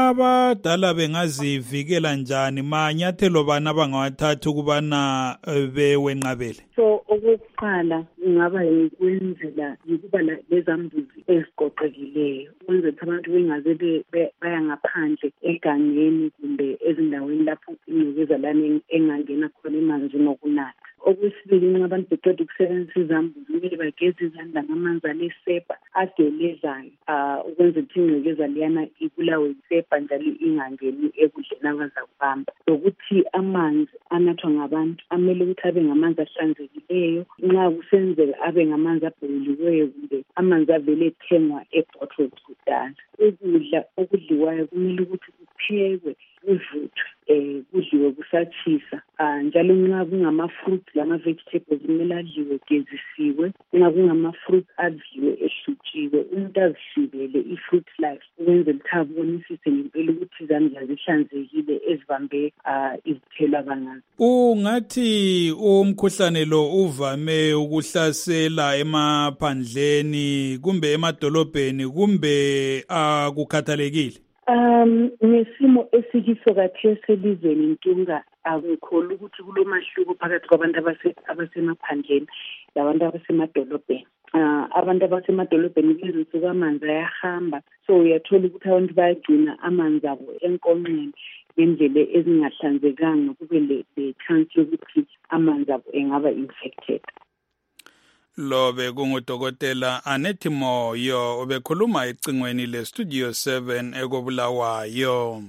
Abadala bengazivikela njani? Manyathelo bani abangawathatha ukubana bewenqabele? So okokuqala kungaba yikwenzela ukuba lezambuzi eziqoqekileyo, ukwenzela ukuthi abantu bengaze baya ngaphandle egangeni kumbe ezindaweni lapho ingcekeza lana engangena khona emanzini okunatha. Okwesibili, nxa abantu beqeda ukusebenzisa izambuzi kumele bageze izandla ngamanzi alesepa agelezayo ukwenzela ukuthi ingcekeza liyana ibulawe yisepa njalo ingangeni ekudleni abazakubamba. Lokuthi amanzi anathwa ngabantu amele ukuthi abe ngamanzi ahlanzekileyo, nxa kusenzeka abe ngamanzi abhoriweyo kumbe amanzi avele ethengwa e-bottles kudala. Ukudla okudliwayo kumele ukuthi kuphekwe kuvuthwe kudliwe kusatshisa, njalo nxa kungama-fruits lama-vegetables kumele adliwe gezisiwe, nxa kungama-fruits adliwe ehlutshiwe, umuntu azihlubele i-fruit life ukwenzela ukuthi abonisise ngempela ukuthi izandla zihlanzekile ezibambe izithelo abangazi. Ungathi umkhuhlane lo uvame ukuhlasela emaphandleni kumbe emadolobheni kumbe akukhathalekile? Ngesimo esikiso kathesi elizweni Ntunga akukholwa ukuthi kulomahluko phakathi kwabantu abasemaphandleni labantu abasemadolobheni. abantu abasemadolobheni kulezi nsuku amanzi ayahamba, so uyathola ukuthi abantu bayagcina amanzi abo enkonxeni ngendlela ezingahlanzekanga, kube le-chance yokuthi amanzi abo engaba infected. Lobe kungudokotela Anethi Moyo obekhuluma ecingweni le-Studio 7 ekobulawayo.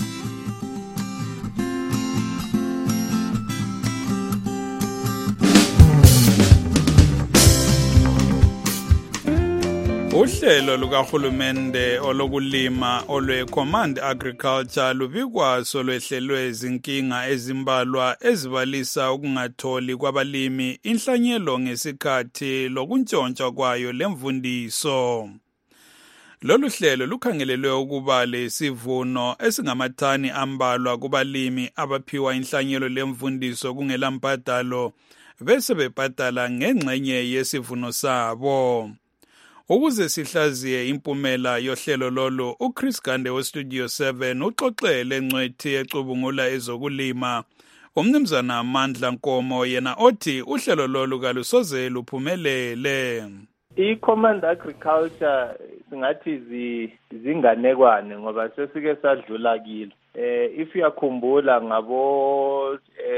Uhlelo lukahulumende olokulima olwe-Command Agriculture lubikwaso lwehlelwe izinkinga ezimbalwa ezibalisa ukungatholi kwabalimi inhlanyelo ngesikhathi lokuntshontsha kwayo lemvundiso. Lolu hlelo lukhangelelwe ukuba lesivuno esingamathani ambalwa kubalimi abaphiwa inhlanyelo lemvundiso kungelambhadalo bese bebhadala ngengxenye yesivuno sabo. Ukuze sihlaziye impumela yohlelo lolu, uChris Gande weStudio 7 uxoxele ngcwethi ecubungula ezokulima umnumzana Amandla Nkomo, yena othi uhlelo lolu kalusoze luphumelele. I-Command Agriculture singathi zinganekwane ngoba sesike sadlula kilo. If uyakhumbula ngabo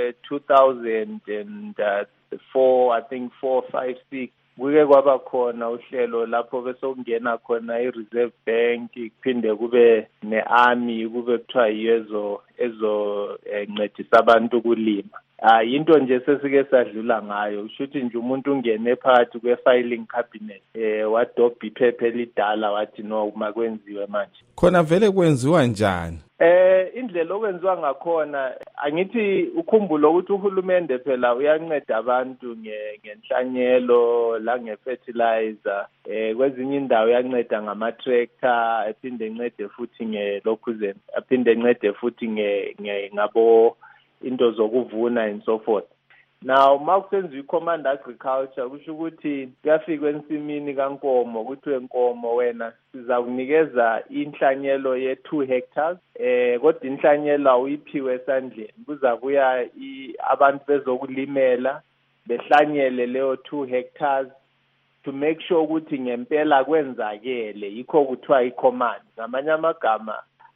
2004, I think 4, 5, 6 kuke kwaba khona uhlelo lapho bese kungena khona i-Reserve Bank, kuphinde kube ne-army, kube kuthiwa ezo ncedisa abantu kulima. Into nje sesike sadlula ngayo, kushuthi nje umuntu ungene phakathi kwe-filing cabinet wadobha iphepha elidala wathi no makwenziwe manje. Khona vele kwenziwa njani? Indlela okwenziwa ngakhona, angithi ukhumbula ukuthi uhulumende phela uyanceda abantu ngenhlanyelo la ngefertilizer, kwezinye indawo uyanceda ngama-tractor, aphinde encede futhi ngelokhuzeni, aphinde encede futhi ngabo into zokuvuna and so forth. Now makusenziwa i-Command Agriculture kusho ukuthi kuyafika ensimini kaNkomo kuthiwe Nkomo wena sizakunikeza inhlanyelo ye-2 hectares, kodwa inhlanyelo awuyiphiwe esandleni, kuzabuya abantu bezokulimela behlanyele leyo 2 hectares to make sure ukuthi ngempela kwenzakele. Yikho kuthiwa i-command. Ngamanye amagama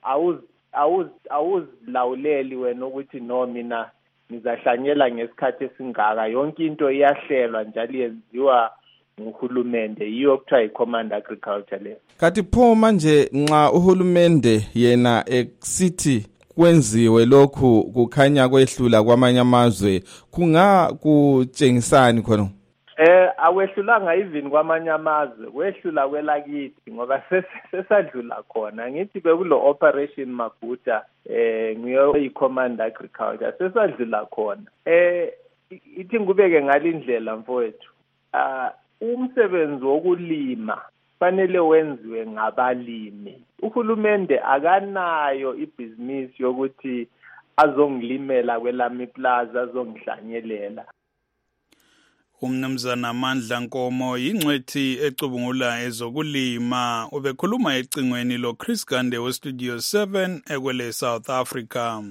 awuzilawuleli wena ukuthi no mina nizahlanyela ngesikhathi esingaka, yonke into iyahlelwa njalo yenziwa nguhulumende, yiyo kuthiwa i-Command Agriculture leyo. Kathi pho manje nxa uhulumende yena eksithi kwenziwe lokhu kukhanya kwehlula kwamanye amazwe, kungakutshengisani khona? Awehlulanga even kwamanye amazwe, kwehlula kwelakithi ngoba sesadlula khona. Ngithi bekulo Operation Maguda ngiyo i-Command Agriculture sesadlula khona. Ithi ngubeke ngalindlela mfowethu, umsebenzi wokulima fanele wenziwe ngabalimi. Uhulumende akanayo ibhizinisi yokuthi azongilimela kwelami plaza azongihlanyelela. Umnumzana Amandla Nkomo yingcwethi ecubungula ezokulima ubekhuluma ecingweni lo Chris Gande weStudio 7 ekwele South Africa.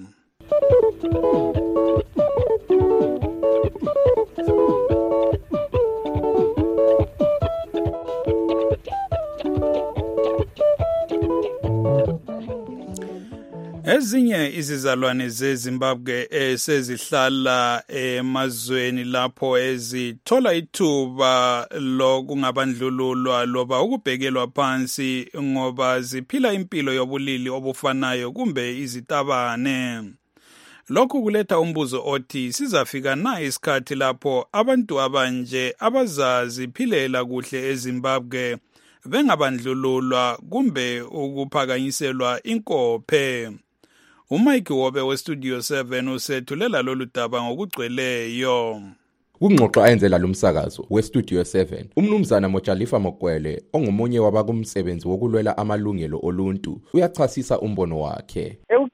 Ezinye izizalwane zeZimbabwe sezihlala emazweni lapho ezithola ithuba lokungabandlululwa loba ukubhekelwa phansi ngoba ziphila impilo yobulili obufanayo kumbe izitabane. Lokhu kuletha umbuzo othi sizafika na isikhathi lapho abantu abanje abazaziphilela kuhle eZimbabwe bengabandlululwa kumbe ukuphakanyiselwa inkophe. uMike Wobe weStudio 7 usethulela lolu daba ngokugcweleyo. Kungxoxo ayenzela lumsakazo weStudio 7, umnumzana Mojalifa Mokwele ongumunye wabakumsebenzi wokulwela amalungelo oluntu uyachasisa umbono wakhe.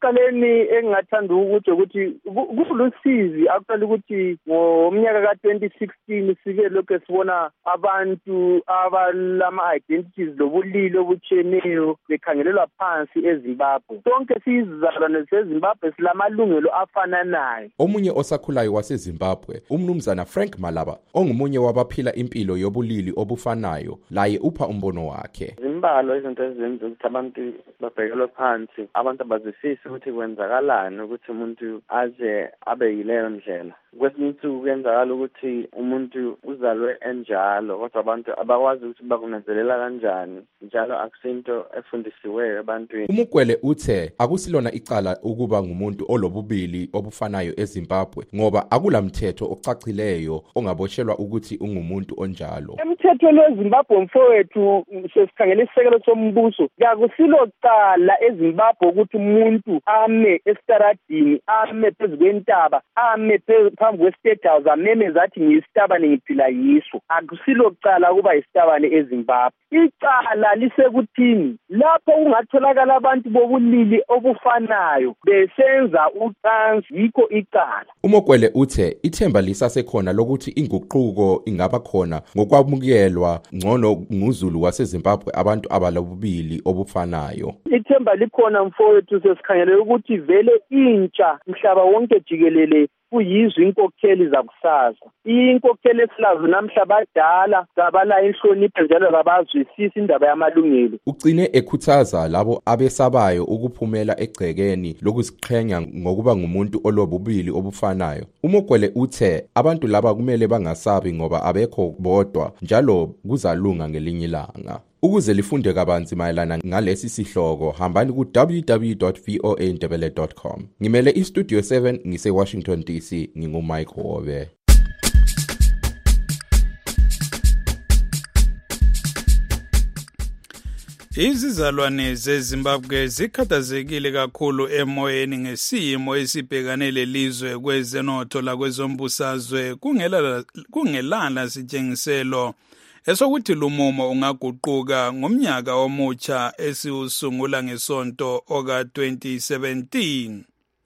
ekuqaleni engingathanda ukuthi kulusizi akuqala ukuthi ngomnyaka ka-2016 sike lokho sibona abantu abalama-identities lobulili obutshiyeneyo bekhangelelwa phansi eZimbabwe. Sonke siyizizalwane zeZimbabwe silamalungelo afananayo. Omunye osakhulayo waseZimbabwe, umnumzana Frank Malaba, ongumunye wabaphila impilo yobulili obufanayo, laye upha umbono wakhe. Zimbalo izinto ezenza ukuthi abantu babhekelwe phansi, abantu abazwisisi ukuthi kwenzakalani ukuthi umuntu aze abe yileyo ndlela. Kwesinye isikhathi kuyenzakala ukuthi umuntu uzalwe enjalo, kodwa abantu abakwazi ukuthi bakunanzelela kanjani, njalo akusinto efundisiweyo ebantwini. Umugwele uthe akusilona icala ukuba ngumuntu olobubili obufanayo eZimbabwe ngoba akulamthetho ocacileyo ongaboshelwa ukuthi ungumuntu onjalo. Emthethweni weZimbabwe mfowethu sesikhangela isisekelo sombuso, akusilo cala eZimbabwe ukuthi umuntu ame esitaradini, ame phezu kwentaba, ame phambi kwe-State House amemeza athi ngiyisitabane ngiphila yiso. Akusilo cala kuba isitabane eZimbabwe. Icala lisekuthini lapho kungatholakala abantu bobulili obufanayo besenza ucansi, yikho icala. Umogwele uthe ithemba lisasekhona lokuthi inguquko ingaba khona ngokwamukelwa ngcono nguzulu waseZimbabwe abantu abalobubili obufanayo. Ithemba likhona mfowethu, sesikhangele ukuthi vele intsha mhlaba wonke jikelele kuyizwe inkokheli zakusasa. Inkokheli esilazo namhla badala zabala inhlonipho njalo zabazwisisa indaba yamalungelo. Ugcine ekhuthaza labo abesabayo ukuphumela egcekeni lokuziqhenya ngokuba ngumuntu olobubili obufanayo. Umogwele uthe abantu laba kumele bangasabi ngoba abekho bodwa njalo kuzalunga ngelinye ilanga. Ukuze lifunde kabanzi mayelana ngalesi sihloko, hambani ku www.voandebele.com. Ngimele iStudio 7 ngise Washington DC, nginguMike Hobe. Izizalwane zeZimbabwe zikhathazekile kakhulu emoyeni ngesimo esibhekane lelizwe kwezenotho lakwezombusazwe kungelana sitshengiselo esokuthi lumumo ungaguquka ngomnyaka omutsha esiusungula ngesonto oka 2017.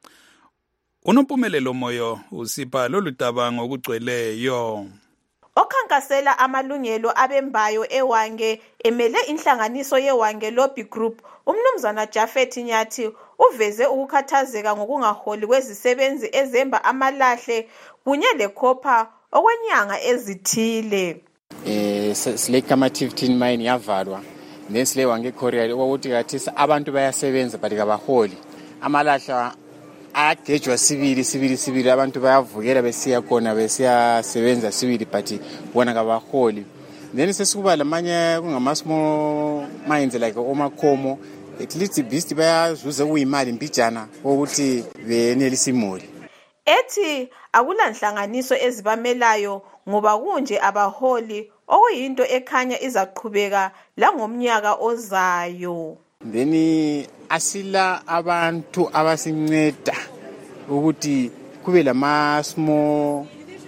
Unompumelelo Moyo usipha lolu daba ngokugcweleyo. Okhankasela amalungelo abembayo eWange emele inhlanganiso yeWange Lobby Group, umnumzana Jafet Nyathi uveze ukukhathazeka ngokungaholi kwezisebenzi ezemba amalahle kunye lekhopha okwenyanga ezithile. Slake Kamative Tin Mine yavalwa, nesile Wange Korea ukuthi kathi abantu bayasebenza but kabaholi. Amalahla agejwa sibili abantu bayavukela besiya khona besiyasebenza sibili but bona kabaholi. Then sesikuba lamanye kungamasmo mines like omakhomo, at least beast bayazuza uyimali mbijana ukuthi benelisa imali. Ethi akulanhlanganiso ezibamelayo ngoba kunje abaholi okuyinto ekhanya izaqhubeka la ngomnyaka ozayo. Then asila abantu abasinceda ukuthi kube lama small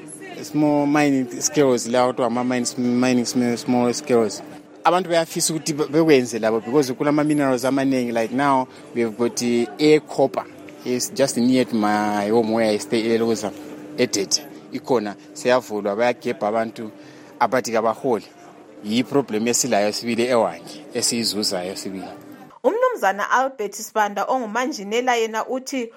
mining skills la auto ama mining small skills. Abantu bayafisa ukuthi bekwenze labo because kulama minerals amaningi. Like now we've got a copper. It's just near to my home where I stay eLoza edit ikona siyavulwa bayagebha abantu abathi kabaholi. Yi problem yesilayo sibili eWange esizuzayo sibili. Umnumzana Albert Sibanda ongumanjinela yena uthi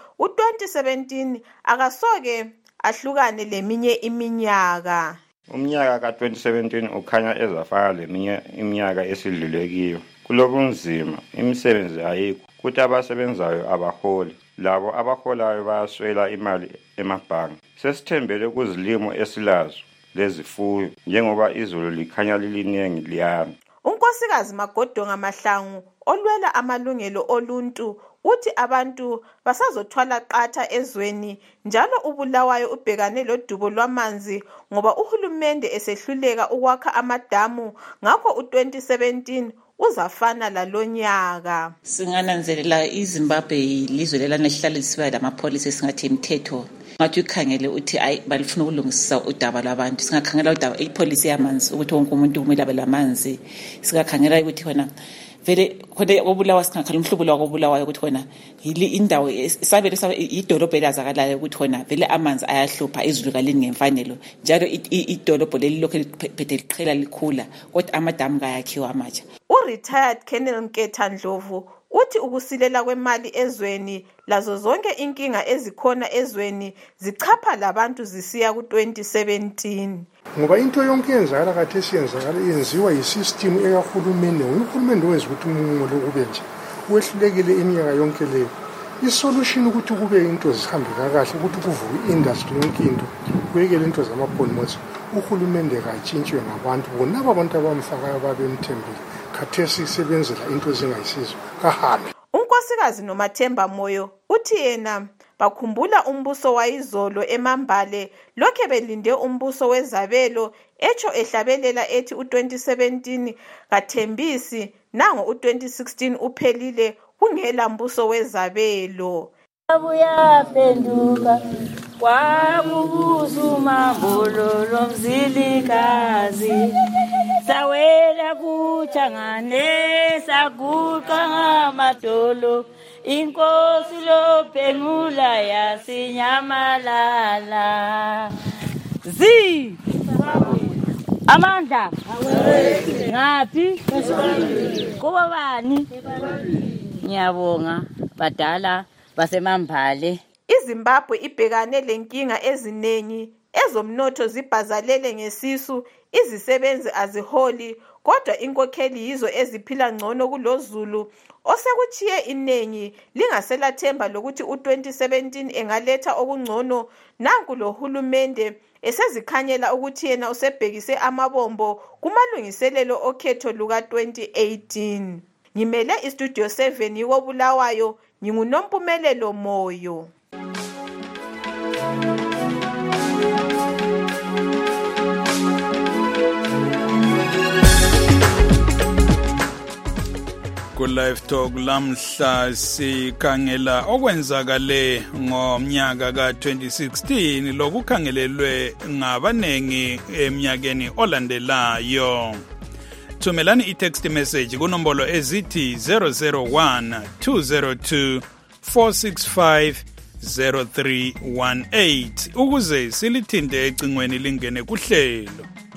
u2017 akasoke ahlukane leminye iminyaka. Umnyaka ka2017 ukhanya ezafana leminye iminyaka esidlule kiyo. Kulokunzima imisebenzi ayikho kuthi abasebenzayo abaholi. Labo abaholayo bayaswela imali emabhangi. Sesithembele kuzilimo esilazo lezifuyo njengoba izulu likhanya lilinengi liyana. Unkosikazi Magodonga Mahlangu olwela amalungelo oluntu uthi abantu basazothwala qatha ezweni njalo ubulawayo ubhekane lodubo lwamanzi ngoba uhulumende esehluleka ukwakha amadamu ngakho u2017 uzafana lalonyaka. Singananzelela iZimbabwe ilizwe lelana lihlala lisiba lamapolisi singathi imithetho ngathi ukhangele uthi ayi balifuna ukulungisa udaba labantu. Singakhangela udaba ipolisi yamanzi ukuthi wonke umuntu kumele abe lamanzi. Singakhangela ukuthi khona vele khona obulawa singakhala umhlobo lawo obulawayo ukuthi khona indawo isabelo idolobho elazakalayo ukuthi khona vele amanzi ayahlupha izulu kalini ngemfanelo njalo idolobho leli lokho liphethe liqhela likhula kodwa amadamu kayakhiwa amatsha. U-retired Colonel Nketha Ndlovu uthi ukusilela kwemali ezweni lazo zonke inkinga ezikhona ezweni zichapha labantu zisiya ku-2017. Ngoba into yonke yenzakala khathesi yenziwa yisystem ekahulumende. Uhulumende wenza ukuthi umungulo kube nje wehlulekile iminyaka yonke leyo. Isolution ukuthi kube into zihambe kahle ukuthi kuvuke industry yonke into kuyekele into zamabhonimosi uhulumende kayitshintshwe ngabantu bona abantu abamfakayo babemthembile khathesi sebenzela into ezingayisizo kahambe. Unkosikazi Nomathemba Moyo uthi yena bakhumbula umbuso wayizolo eMambale lokho belinde umbuso wezabelo echo ehlabelela ethi u2017 kathembisi nango u2016 uphelile kungela mbuso wezabelo. Abuya penduka kwabubuza umambolo lomzilikazi sawela kuchangane saguqa ngamadolo inkosi lopengula yasinyamalala zi amandla ngaphi kuba bani ngiyabonga badala baseMambale. iZimbabwe ibhekane lenkinga eziningi ezomnotho zibhazalele ngesisu izisebenzi aziholi kodwa inkokheli yizo eziphila ngcono kulozulu osekuchiye inengi lingaselathemba lokuthi u2017 engaletha okungcono nanku lo hulumende esezikhanyela ukuthi yena usebhekise amabombo kumalungiselelo okhetho luka 2018. Ngimele istudio 7 yiko Bulawayo nginguNompumelelo Moyo. Ku-Live Talk lamhla sikhangela okwenzakale ngomnyaka ka-2016 lokukhangelelwe ngabanengi eminyakeni olandelayo. Thumelani i-text message kunombolo ezithi 001 202 465 0318 ukuze silithinte ecingweni lingene kuhlelo.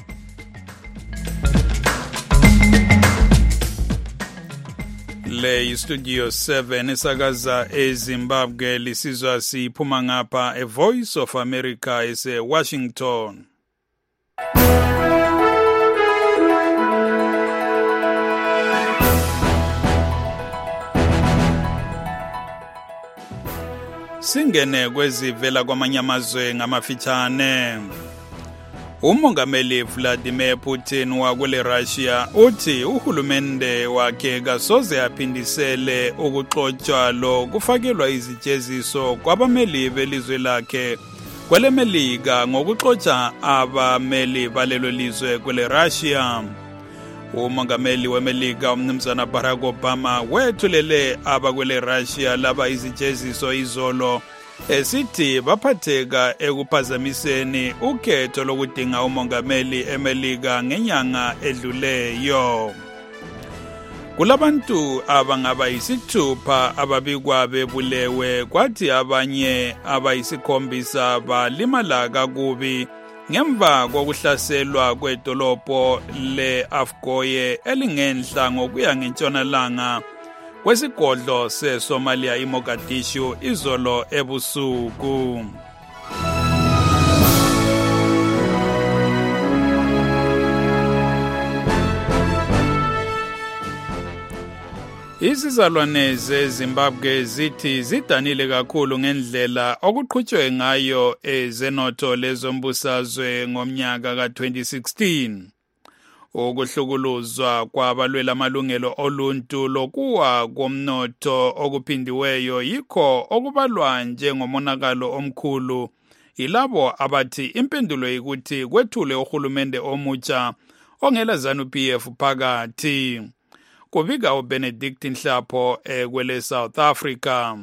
Le Studio 7 esakaza eZimbabwe lisizwa siphuma ngapha eVoice of America ese-Washington. Singene kwezivela kwamanye amazwe ngamafitshane. Umongameli Vladimir Putin wakule Russia uthi uhulumende wakhe kasoze aphindisele ukuxotsha lo kufakelwa izijeziso kwabameli belizwe lakhe kwele Melika ngokuxotsha abameli balelo lizwe kwele Russia. Umongameli weMelika umnumzana Barack Obama wethulele abakwele Russia laba izijeziso izolo esithi baphatheka ekuphazamiseni ukhetho lokudinga umongameli eMelika ngenyanga edluleyo. Kulabantu abangaba yisithupha ababikwa bebulewe kwathi abanye abayisikhombisa balimala kakubi ngemva kokuhlaselwa kwedolobho le-Afgoye elingenhla ngokuya ngentshonalanga kwesigodlo seSomalia iMogadishu izolo ebusuku. Izizalwane zeZimbabwe zithi zidanile kakhulu ngendlela okuqhutshwe ngayo ezenotho lezombusazwe ngomnyaka ka-2016. Ukuhlukuluzwa kwabalwela amalungelo oluntu lokuwa komnotho okuphindiweyo yikho okubalwa njengomonakalo omkhulu ilabo abathi impendulo ukuthi kwethule uhulumende omutsha ongela ZANU-PF phakathi. Kubika uBenedict Nhlapho kwele South Africa.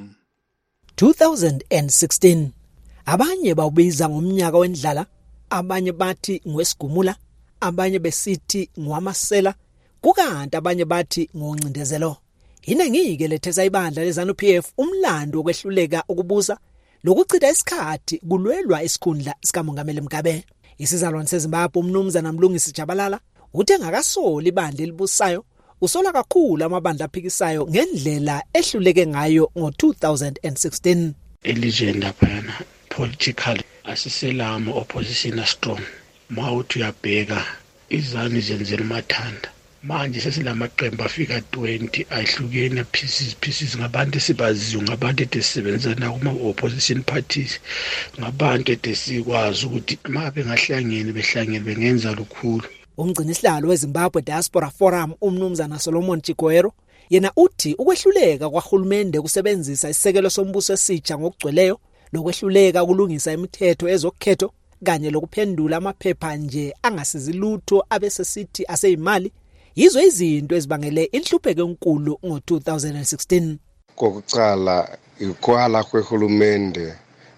2016 abanye bawubiza ngomnyaka wendlala, abanye bathi ngwesigumula, abanye besithi ngwamasela, kukanti abanye bathi ngoncindezelo. Inengike lethesa ibandla leZANU-PF umlando wokwehluleka ukubusa lokuchitha isikhathi kulwelwa isikhundla sikamongameli Mugabe. Isizalwane seZimbabwe umnumzana Mlungisi Jabalala uthe ngakasoli ibandla elibusayo usola kakhulu amabandla aphikisayo ngendlela ehluleke ngayo ngo-2016. Elizweni laphana political asiselamo opposition strong. Mawuthi uyabheka izani zenzela umathanda. Manje sesilamaqembu afika 20 ahlukene pieces ngabantu esibaziyo ngabantu esisebenzana kuma opposition parties ngabantu esikwazi ukuthi mabe ngahlangene behlangene bengenza lukhulu. Umgcinisihlalo weZimbabwe Diaspora Forum umnumzana Solomon Chikoero yena uthi ukwehluleka kwaHulumende kusebenzisa isisekelo sombuso esitsha ngokugcweleyo lokwehluleka ukulungisa imithetho ezokhetho kanye lokuphendula amaphepha nje angasizi lutho abesesithi aseyimali yizo izinto ezibangele inhlupheko enkulu ngo-2016. Kokucala ikwala kweHulumende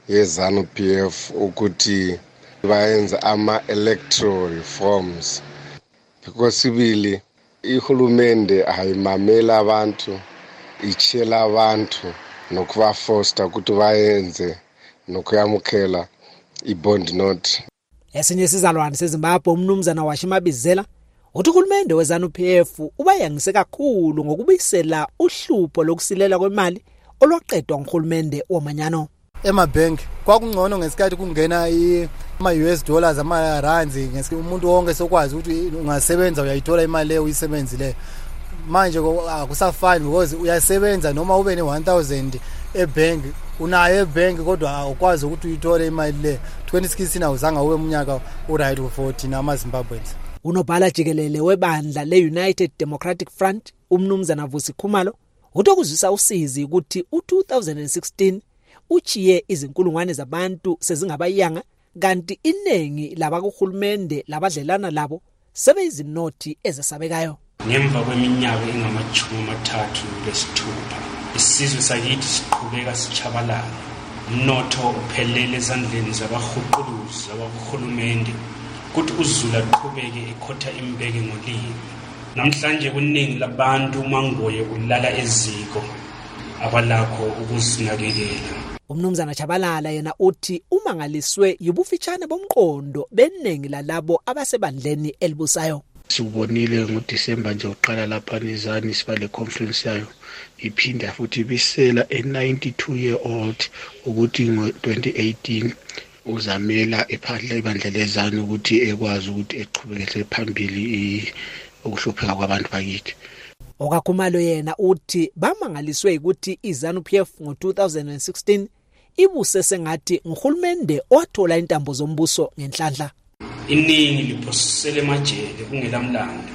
yeZANU-PF ukuthi bayenza ama-electoral reforms because sibili iHulumende ayimamela abantu ichela abantu nokubafosta ukuthi bayenze nokuyamukela ibond note. Esinye isizalwane seZimbabwe umnumzana Washimabizela uthi uHulumende weZANU-PF ubayangise kakhulu ngokubuyisela uhlupho lokusilela kwemali olwaqedwa nguHulumende womanyano. Emabhenki kwakungcono ngesikhathi kungena ama-US dollars ama-rands umuntu wonke sokwazi ukuthi ungasebenza uyayithola imali leyo uyisebenzile. Manje akusafani because uyasebenza noma ube ne-1000 ebhenki unayo ebhenki kodwa awukwazi ukuthi uyithole imali le. 2016 awuzange ube umnyaka uright for amaZimbabweans. Unobhala jikelele webandla le-United Democratic Front umnumzana Vusi Khumalo utokuzwisa usizi ukuthi u-2016 uchiye izinkulungwane zabantu sezingabayanga kanti inengi labakuHulumende labadlelana labo sebeyizinothi ezesabekayo. Ngemva kweminyaka engama-36 isizwe sakithi siqhubeka sichabalala. Umnotho uphelele ezandleni zabahuquluzi abakuHulumende kuthi uZulu aqhubeke ekhotha imbeke ngolimi. Namhlanje kuningi labantu umangoye ulala eziko abalakho ukuzinakekela. Umnumzana Chabalala yena uthi umangaliswe yibufitshane bomqondo benengi lalabo abasebandleni elibusayo. Sibonile ngoDisemba nje uqala lapha nizani sibale conference yayo iphinda futhi bisela a92-year-old ukuthi ngo-2018 uzamela ephandla ibandla lezani ukuthi ekwazi ukuthi eqhubekele phambili ukuhlupheka kwabantu bakithi. Okakhumalo yena uthi bamangaliswe ukuthi iZANU-PF ngo-2016 ibuse sengathi nguHulumende wathola intambo zombuso ngenhlanhla. Iningi liphosele emajele kungelamlando.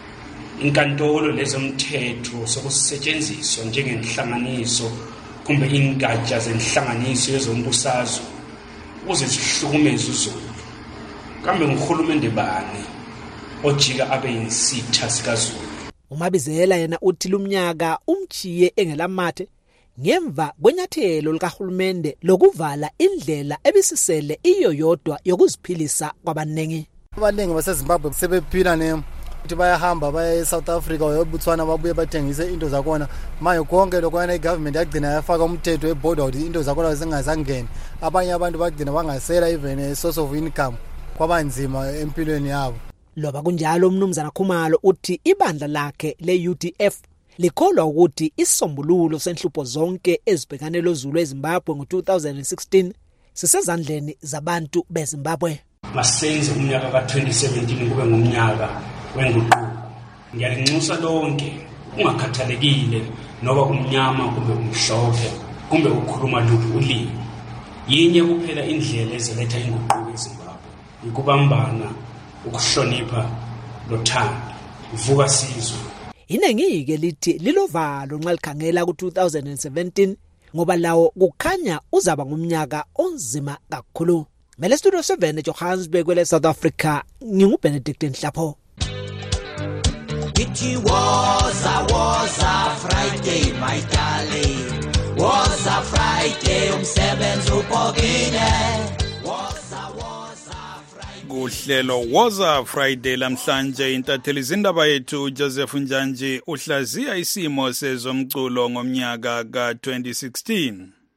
Inkantolo lezomthetho sokusetshenziswa njengenhlanganiso kumbe ingatsha zenhlanganiso yezombusazwe ukuze zihlukumeze uZulu. Kambe nguHulumende bani ojika abe yinsitha sikaZulu? Umabizela yena uthi lumnyaka umchiye engelamathe ngemva kwenyathelo likaHulumende lokuvala indlela ebisisele iyo yodwa yokuziphilisa kwabanengi. Abanengi baseZimbabwe sebephila ukuthi bayahamba baya eSouth Africa bayobuthwana babuye bathengise into zakhona. Manje konke lokho igovernment yagcina yafaka umthetho eborder ukuthi into zakhona zingazangeni. Abanye abantu bagcina bangasela even a source of income kwabanzima empilweni yabo. Loba kunjalo umnumzana Khumalo uthi ibandla lakhe le-UDF likholwa ukuthi isombululo senhlupho zonke ezibhekane loZulu eZimbabwe ngo-2016 sisezandleni zabantu beZimbabwe. Masenze umnyaka ka-2017 kube ngumnyaka wenguquko. Ngiyalinxusa lonke ungakhathalekile noba umnyama kumbe umhlophe kumbe ukhuluma luphi ulimi. Yinye kuphela indlela ezoletha inguquko eZimbabwe ukubambana, ukuhlonipha lothando. Vuka sizwe. Inengike lithi lilovalo nxa likhangela ku-2017 ngoba lawo kukhanya uzaba ngumnyaka onzima kakhulu. Mele Studio 7 eJohannesburg kwele South Africa nginguBenedict Nhlapho. It was a Friday, my darling. Was a Friday, umsebenzi ubhokile. kuhlelo Woza Friday lamhlanje intatheli zindaba yethu Joseph Njanji uhlaziya isimo sezomculo ngomnyaka ka2016.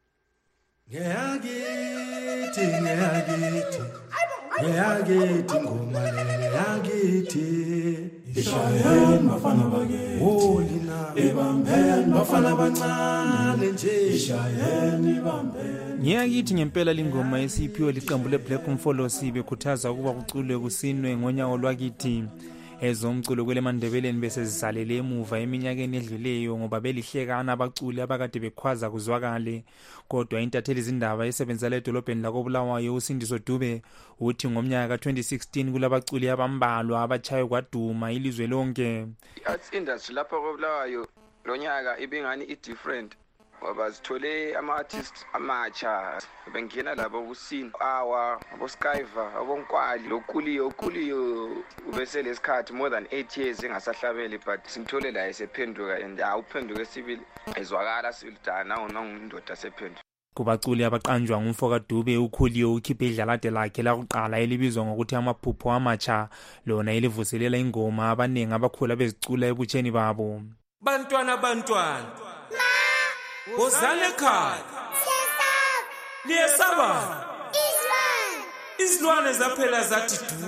Ngiyagithi ngoma ngiyagithi ishayeni bafana bake wolina ebambeni bafana abancane nje ishayeni bambeni. Ngiyagithi ngempela lingoma esiphiwe liqembu leBlack Mfolosi bekhuthaza ukuba kuculwe kusinwe ngonyawo lwakithi. Ezomculo kwele Mandebeleni bese zisalele emuva eminyakeni edluleyo ngoba belihlekana abaculi abakade bekhwaza kuzwakale. Kodwa intatheli zindaba esebenzela edolobheni lakoBulawayo uSindiso Dube uthi ngomnyaka ka2016 kulabaculi abambalwa abachaye kwaduma ilizwe lonke. Arts industry lapha koBulawayo lonyaka ibingani i-different ngoba sithole ama-artists amatsha bengena labo busini awa aboSkyver abonkwali lokuliyo ubese lesikhathi more than 8 years engasahlabeli but simthole la esephenduka and awuphenduke sibili ezwakala silidana nongindoda sephenduka. Kubaculi abaqanjwa ngumfoka Dube uKhuliyo ukhiphe idlalade lakhe lakuqala elibizwa ngokuthi amaphupho amatsha lona elivuselela ingoma abanengi abakhula bezicula ebutsheni babo. Bantwana Wozale ekhaya liyesaba izilwane zaphela zathi du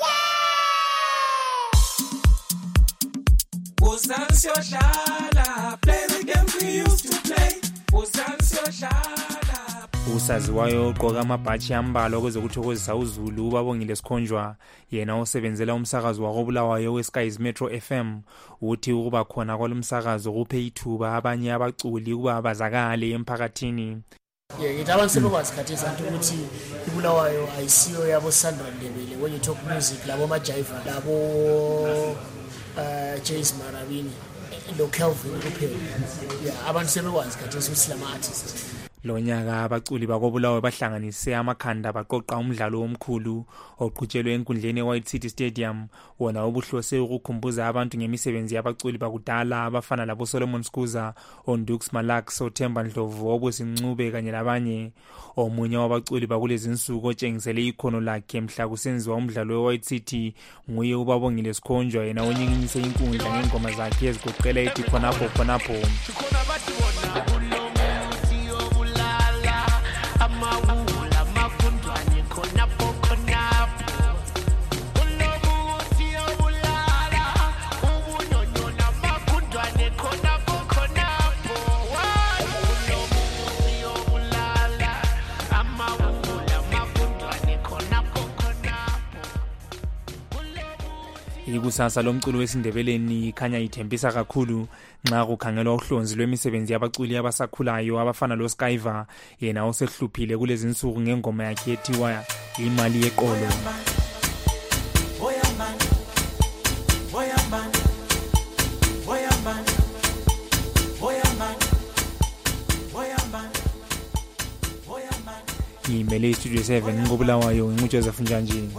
wozale siyodlala play the game we used to play wozale siyodlala. Usaziwayo ogqoka amabhatshi ambalwa kwezokuthokozisa uZulu ubabongile Sikhonjwa yena osebenzela umsakazo wakoBulawayo weSky's Metro FM uthi ukuba khona kwalomsakazo kuphe ithuba abanye abaculi ukuba bazakale emphakathini. Ngithi abantu sebekwazi khathesi ukuthi iBulawayo ayisiyo yabo Sandra Ndebele when you talk music labo majiva labo Jace Marabini lo Kelvin kuphela. Abantu sebekwazi khathesi ukuthi lama artists Lonyaka abaculi bakoBulawayo bahlanganise amakhanda baqoqa umdlalo omkhulu oqhutshelwe enkundleni eWhite City Stadium wona obuhlose ukukhumbuza abantu ngemisebenzi yabaculi bakudala abafana labo Solomon Skuza, Ondux Malax, Othemba Ndlovu, Obusincube kanye labanye. Omunye wabaculi bakulezi insuku otshengisele ikhono lakhe mhla kusenziwa umdlalo eWhite City nguye ubabongile Sikhonjwa yena onyikinyise inkundla ngengoma zakhe ezigoqela ethi khonapho. Ikusasa lomculo wesindebeleni khanya ithembisa kakhulu nxa kukhangelwa uhlonzi lwemisebenzi yabaculi abasakhulayo abafana lo Skyver yena osehluphile kulezi insuku ngengoma yakhe ethiwa imali yeqolo. Ngimele iStudio 7 ngoBulawayo nguJoseph Njanji.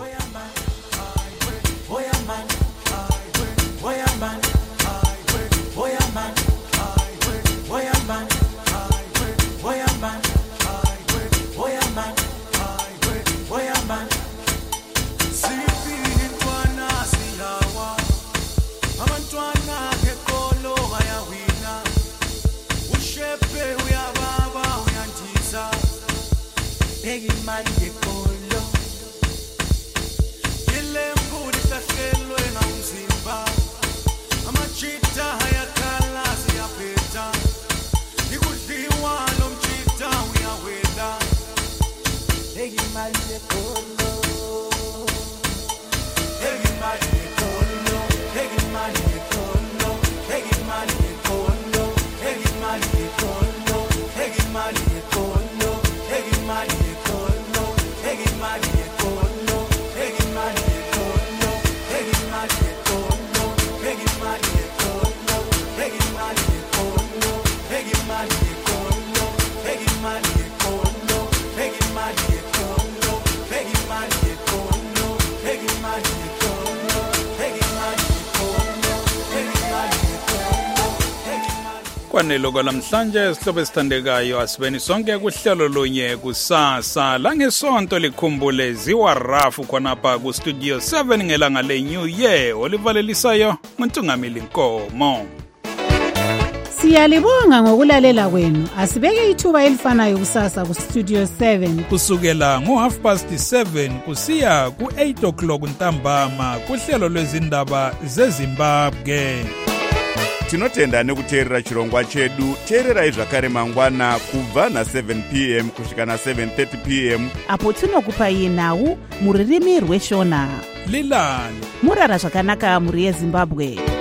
kwanele kwalamhlanje sihlobo esithandekayo asibeni sonke kuhlelo lunye kusasa langesonto likhumbule ziwa rafu khonapha ku studio 7 ngelanga le New Year olivalelisayo uNtungamili Nkomo. Siyalibonga ngokulalela kwenu. Asibeke ithuba elifanayo kusasa ku studio 7 kusukela ngo7:30 kusiya ku8:00 ntambama kuhlelo lwezindaba zeZimbabwe. Tinotenda nekuteerera chirongwa chedu. Teererai zvakare mangwana kubva na7 p.m. kusvika na7:30 p.m. apo tinokupai nhau muririmi rweshona. Lilani murara zvakanaka muri yeZimbabwe.